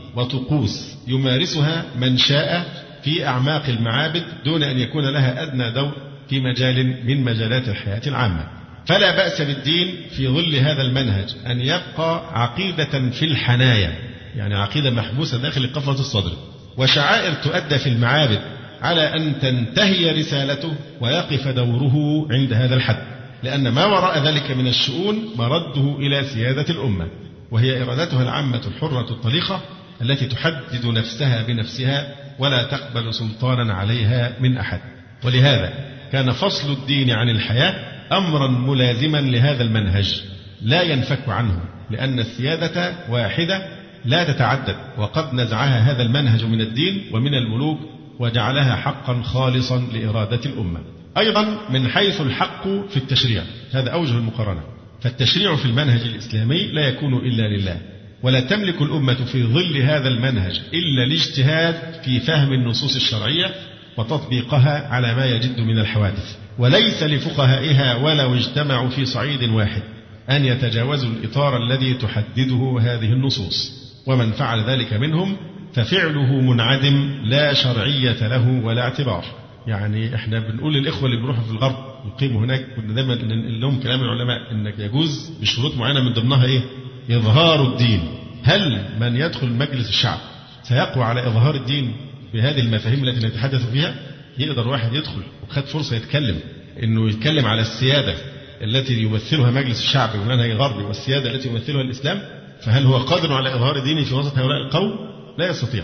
وطقوس يمارسها من شاء في أعماق المعابد دون أن يكون لها أدنى دور في مجال من مجالات الحياة العامة. فلا بأس بالدين في ظل هذا المنهج أن يبقى عقيدة في الحنايا، يعني عقيدة محبوسة داخل قفلة الصدر، وشعائر تؤدى في المعابد على أن تنتهي رسالته ويقف دوره عند هذا الحد، لأن ما وراء ذلك من الشؤون مرده إلى سيادة الأمة، وهي إرادتها العامة الحرة الطليقة التي تحدد نفسها بنفسها ولا تقبل سلطانا عليها من أحد. ولهذا كان فصل الدين عن الحياة أمرا ملازما لهذا المنهج لا ينفك عنه، لأن السيادة واحدة لا تتعدد، وقد نزعها هذا المنهج من الدين ومن الملوك وجعلها حقا خالصا لإرادة الأمة. أيضا من حيث الحق في التشريع، هذا أوجه المقارنة، فالتشريع في المنهج الإسلامي لا يكون إلا لله، ولا تملك الأمة في ظل هذا المنهج إلا الاجتهاد في فهم النصوص الشرعية وتطبيقها على ما يجد من الحوادث. وليس لفقهائها ولو اجتمعوا في صعيد واحد أن يتجاوزوا الإطار الذي تحدده هذه النصوص، ومن فعل ذلك منهم ففعله منعدم لا شرعية له ولا اعتبار. يعني احنا بنقول للإخوة اللي بيروحوا في الغرب يقيموا هناك، كنا دايما نقول لهم كلام العلماء انك يجوز بشروط معينة من ضمنها ايه؟ إظهار الدين. هل من يدخل مجلس الشعب سيقوى على إظهار الدين بهذه المفاهيم التي نتحدث فيها؟ يقدر واحد يدخل وخد فرصة يتكلم انه يتكلم على السيادة التي يمثلها مجلس الشعب بمنهج غربي والسيادة التي يمثلها الإسلام، فهل هو قادر على إظهار دينه في وسط هؤلاء القوم؟ لا يستطيع.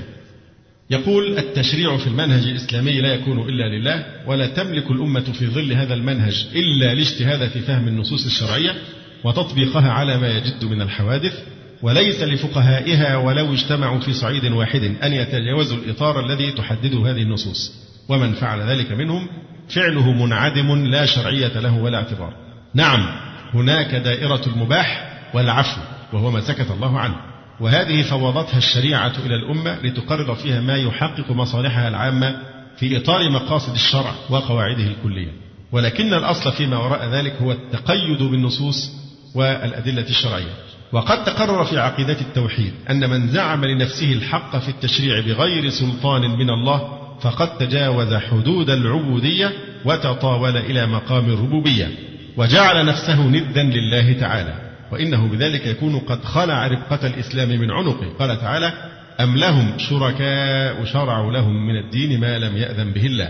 يقول: التشريع في المنهج الإسلامي لا يكون إلا لله، ولا تملك الأمة في ظل هذا المنهج إلا الاجتهاد في فهم النصوص الشرعية وتطبيقها على ما يجد من الحوادث، وليس لفقهائها ولو اجتمعوا في صعيد واحد أن يتجاوزوا الإطار الذي تحدده هذه النصوص، ومن فعل ذلك منهم فعله منعدم لا شرعية له ولا اعتبار. نعم، هناك دائرة المباح والعفو وهو ما سكت الله عنه، وهذه فوضتها الشريعة إلى الأمة لتقرر فيها ما يحقق مصالحها العامة في إطار مقاصد الشرع وقواعده الكلية، ولكن الأصل فيما وراء ذلك هو التقيد بالنصوص والأدلة الشرعية. وقد تقرر في عقيدة التوحيد أن من زعم لنفسه الحق في التشريع بغير سلطان من الله فقد تجاوز حدود العبودية وتطاول إلى مقام الربوبية وجعل نفسه ندا لله تعالى، وإنه بذلك يكون قد خلع ربقة الإسلام من عنقه. قال تعالى: أم لهم شركاء شرعوا لهم من الدين ما لم يأذن به الله.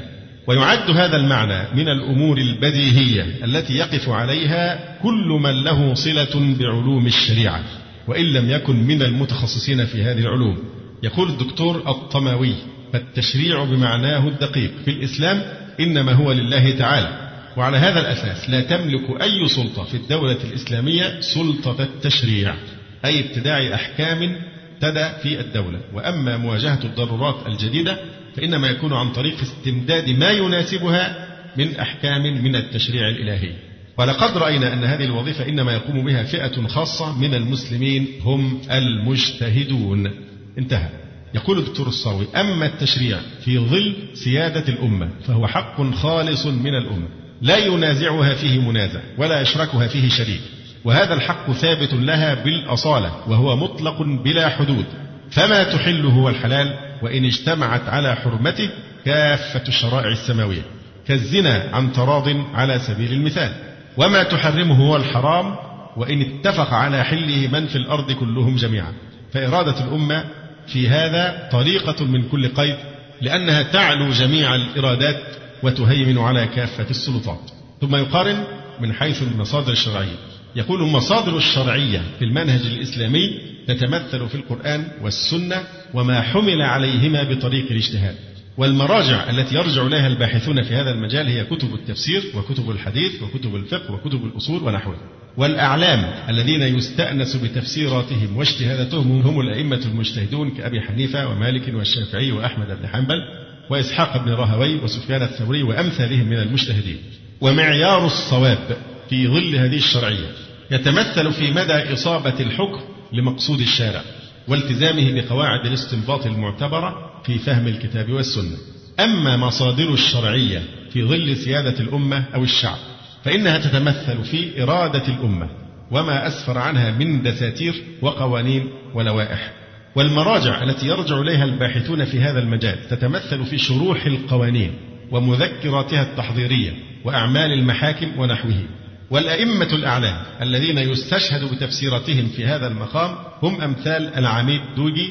ويعد هذا المعنى من الأمور البديهية التي يقف عليها كل من له صلة بعلوم الشريعة وإن لم يكن من المتخصصين في هذه العلوم. يقول الدكتور الطماوي: فالتشريع بمعناه الدقيق في الإسلام إنما هو لله تعالى، وعلى هذا الأساس لا تملك أي سلطة في الدولة الإسلامية سلطة التشريع، أي ابتداع أحكام تدى في الدولة. وأما مواجهة الضرورات الجديدة فإنما يكون عن طريق استمداد ما يناسبها من أحكام من التشريع الإلهي. ولقد رأينا أن هذه الوظيفة إنما يقوم بها فئة خاصة من المسلمين هم المجتهدون. انتهى. يقول الدكتور الصاوي: أما التشريع في ظل سيادة الأمة فهو حق خالص من الأمة لا ينازعها فيه منازع ولا يشركها فيه شريك، وهذا الحق ثابت لها بالأصالة وهو مطلق بلا حدود، فما تحله هو الحلال وإن اجتمعت على حرمته كافة الشرائع السماوية، كالزنا عن تراض على سبيل المثال، وما تحرمه هو الحرام وإن اتفق على حله من في الأرض كلهم جميعا. فإرادة الأمة في هذا طريقة من كل قيد، لأنها تعلو جميع الإرادات وتهيمن على كافة السلطات. ثم يقارن من حيث المصادر الشرعية. يقول: المصادر الشرعية في المنهج الإسلامي تتمثل في القرآن والسنة وما حمل عليهما بطريق الاجتهاد. والمراجع التي يرجع إليها الباحثون في هذا المجال هي كتب التفسير وكتب الحديث وكتب الفقه وكتب الأصول ونحوها. والأعلام الذين يستأنس بتفسيراتهم واجتهاداتهم هم الأئمة المجتهدون كأبي حنيفة ومالك والشافعي وأحمد بن حنبل وإسحاق بن راهوي وسفيان الثوري وأمثالهم من المجتهدين. ومعيار الصواب في ظل هذه الشرعية يتمثل في مدى إصابة الحكم لمقصود الشارع والتزامه بقواعد الاستنباط المعتبرة في فهم الكتاب والسنة. أما مصادر الشرعية في ظل سيادة الأمة أو الشعب فإنها تتمثل في إرادة الأمة وما أسفر عنها من دساتير وقوانين ولوائح. والمراجع التي يرجع إليها الباحثون في هذا المجال تتمثل في شروح القوانين ومذكراتها التحضيرية وأعمال المحاكم ونحوه. والأئمة الأعلام الذين يستشهد بتفسيراتهم في هذا المقام هم أمثال العميد دوجي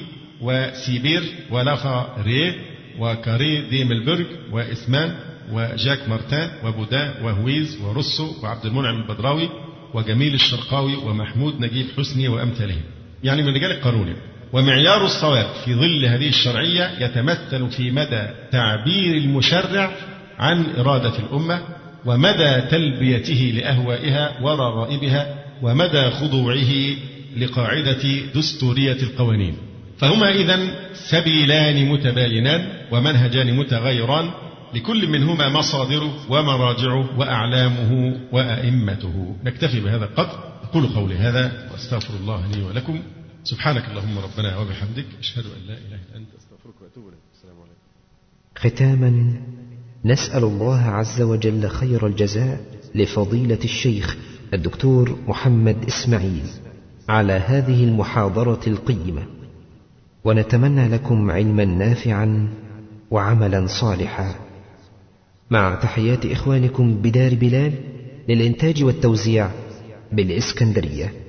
وسيبير ولافا ريه وكاري ديملبرغ وإسمان وجاك مارتان وبودا وهويز ورسو وعبد المنعم البدراوي وجميل الشرقاوي ومحمود نجيب حسني وأمثالهم، يعني من رجال القانون. ومعيار الصواب في ظل هذه الشرعية يتمثل في مدى تعبير المشرع عن إرادة الأمة ومدى تلبيته لأهوائها ورغائبها ومدى خضوعه لقاعدة دستورية القوانين. فهما إذن سبيلان متباينان ومنهجان متغيران لكل منهما مصادره ومراجعه وأعلامه وأئمته. نكتفي بهذا القدر. أقول قولي هذا وأستغفر الله لي ولكم. سبحانك اللهم ربنا وبحمدك أشهد أن لا إله إلا أنت أستغفرك وأتوب إليك. السلام عليكم. ختاما نسأل الله عز وجل خير الجزاء لفضيلة الشيخ الدكتور محمد إسماعيل على هذه المحاضرة القيمة، ونتمنى لكم علما نافعا وعملا صالحا، مع تحيات إخوانكم بدار بلال للإنتاج والتوزيع بالإسكندرية.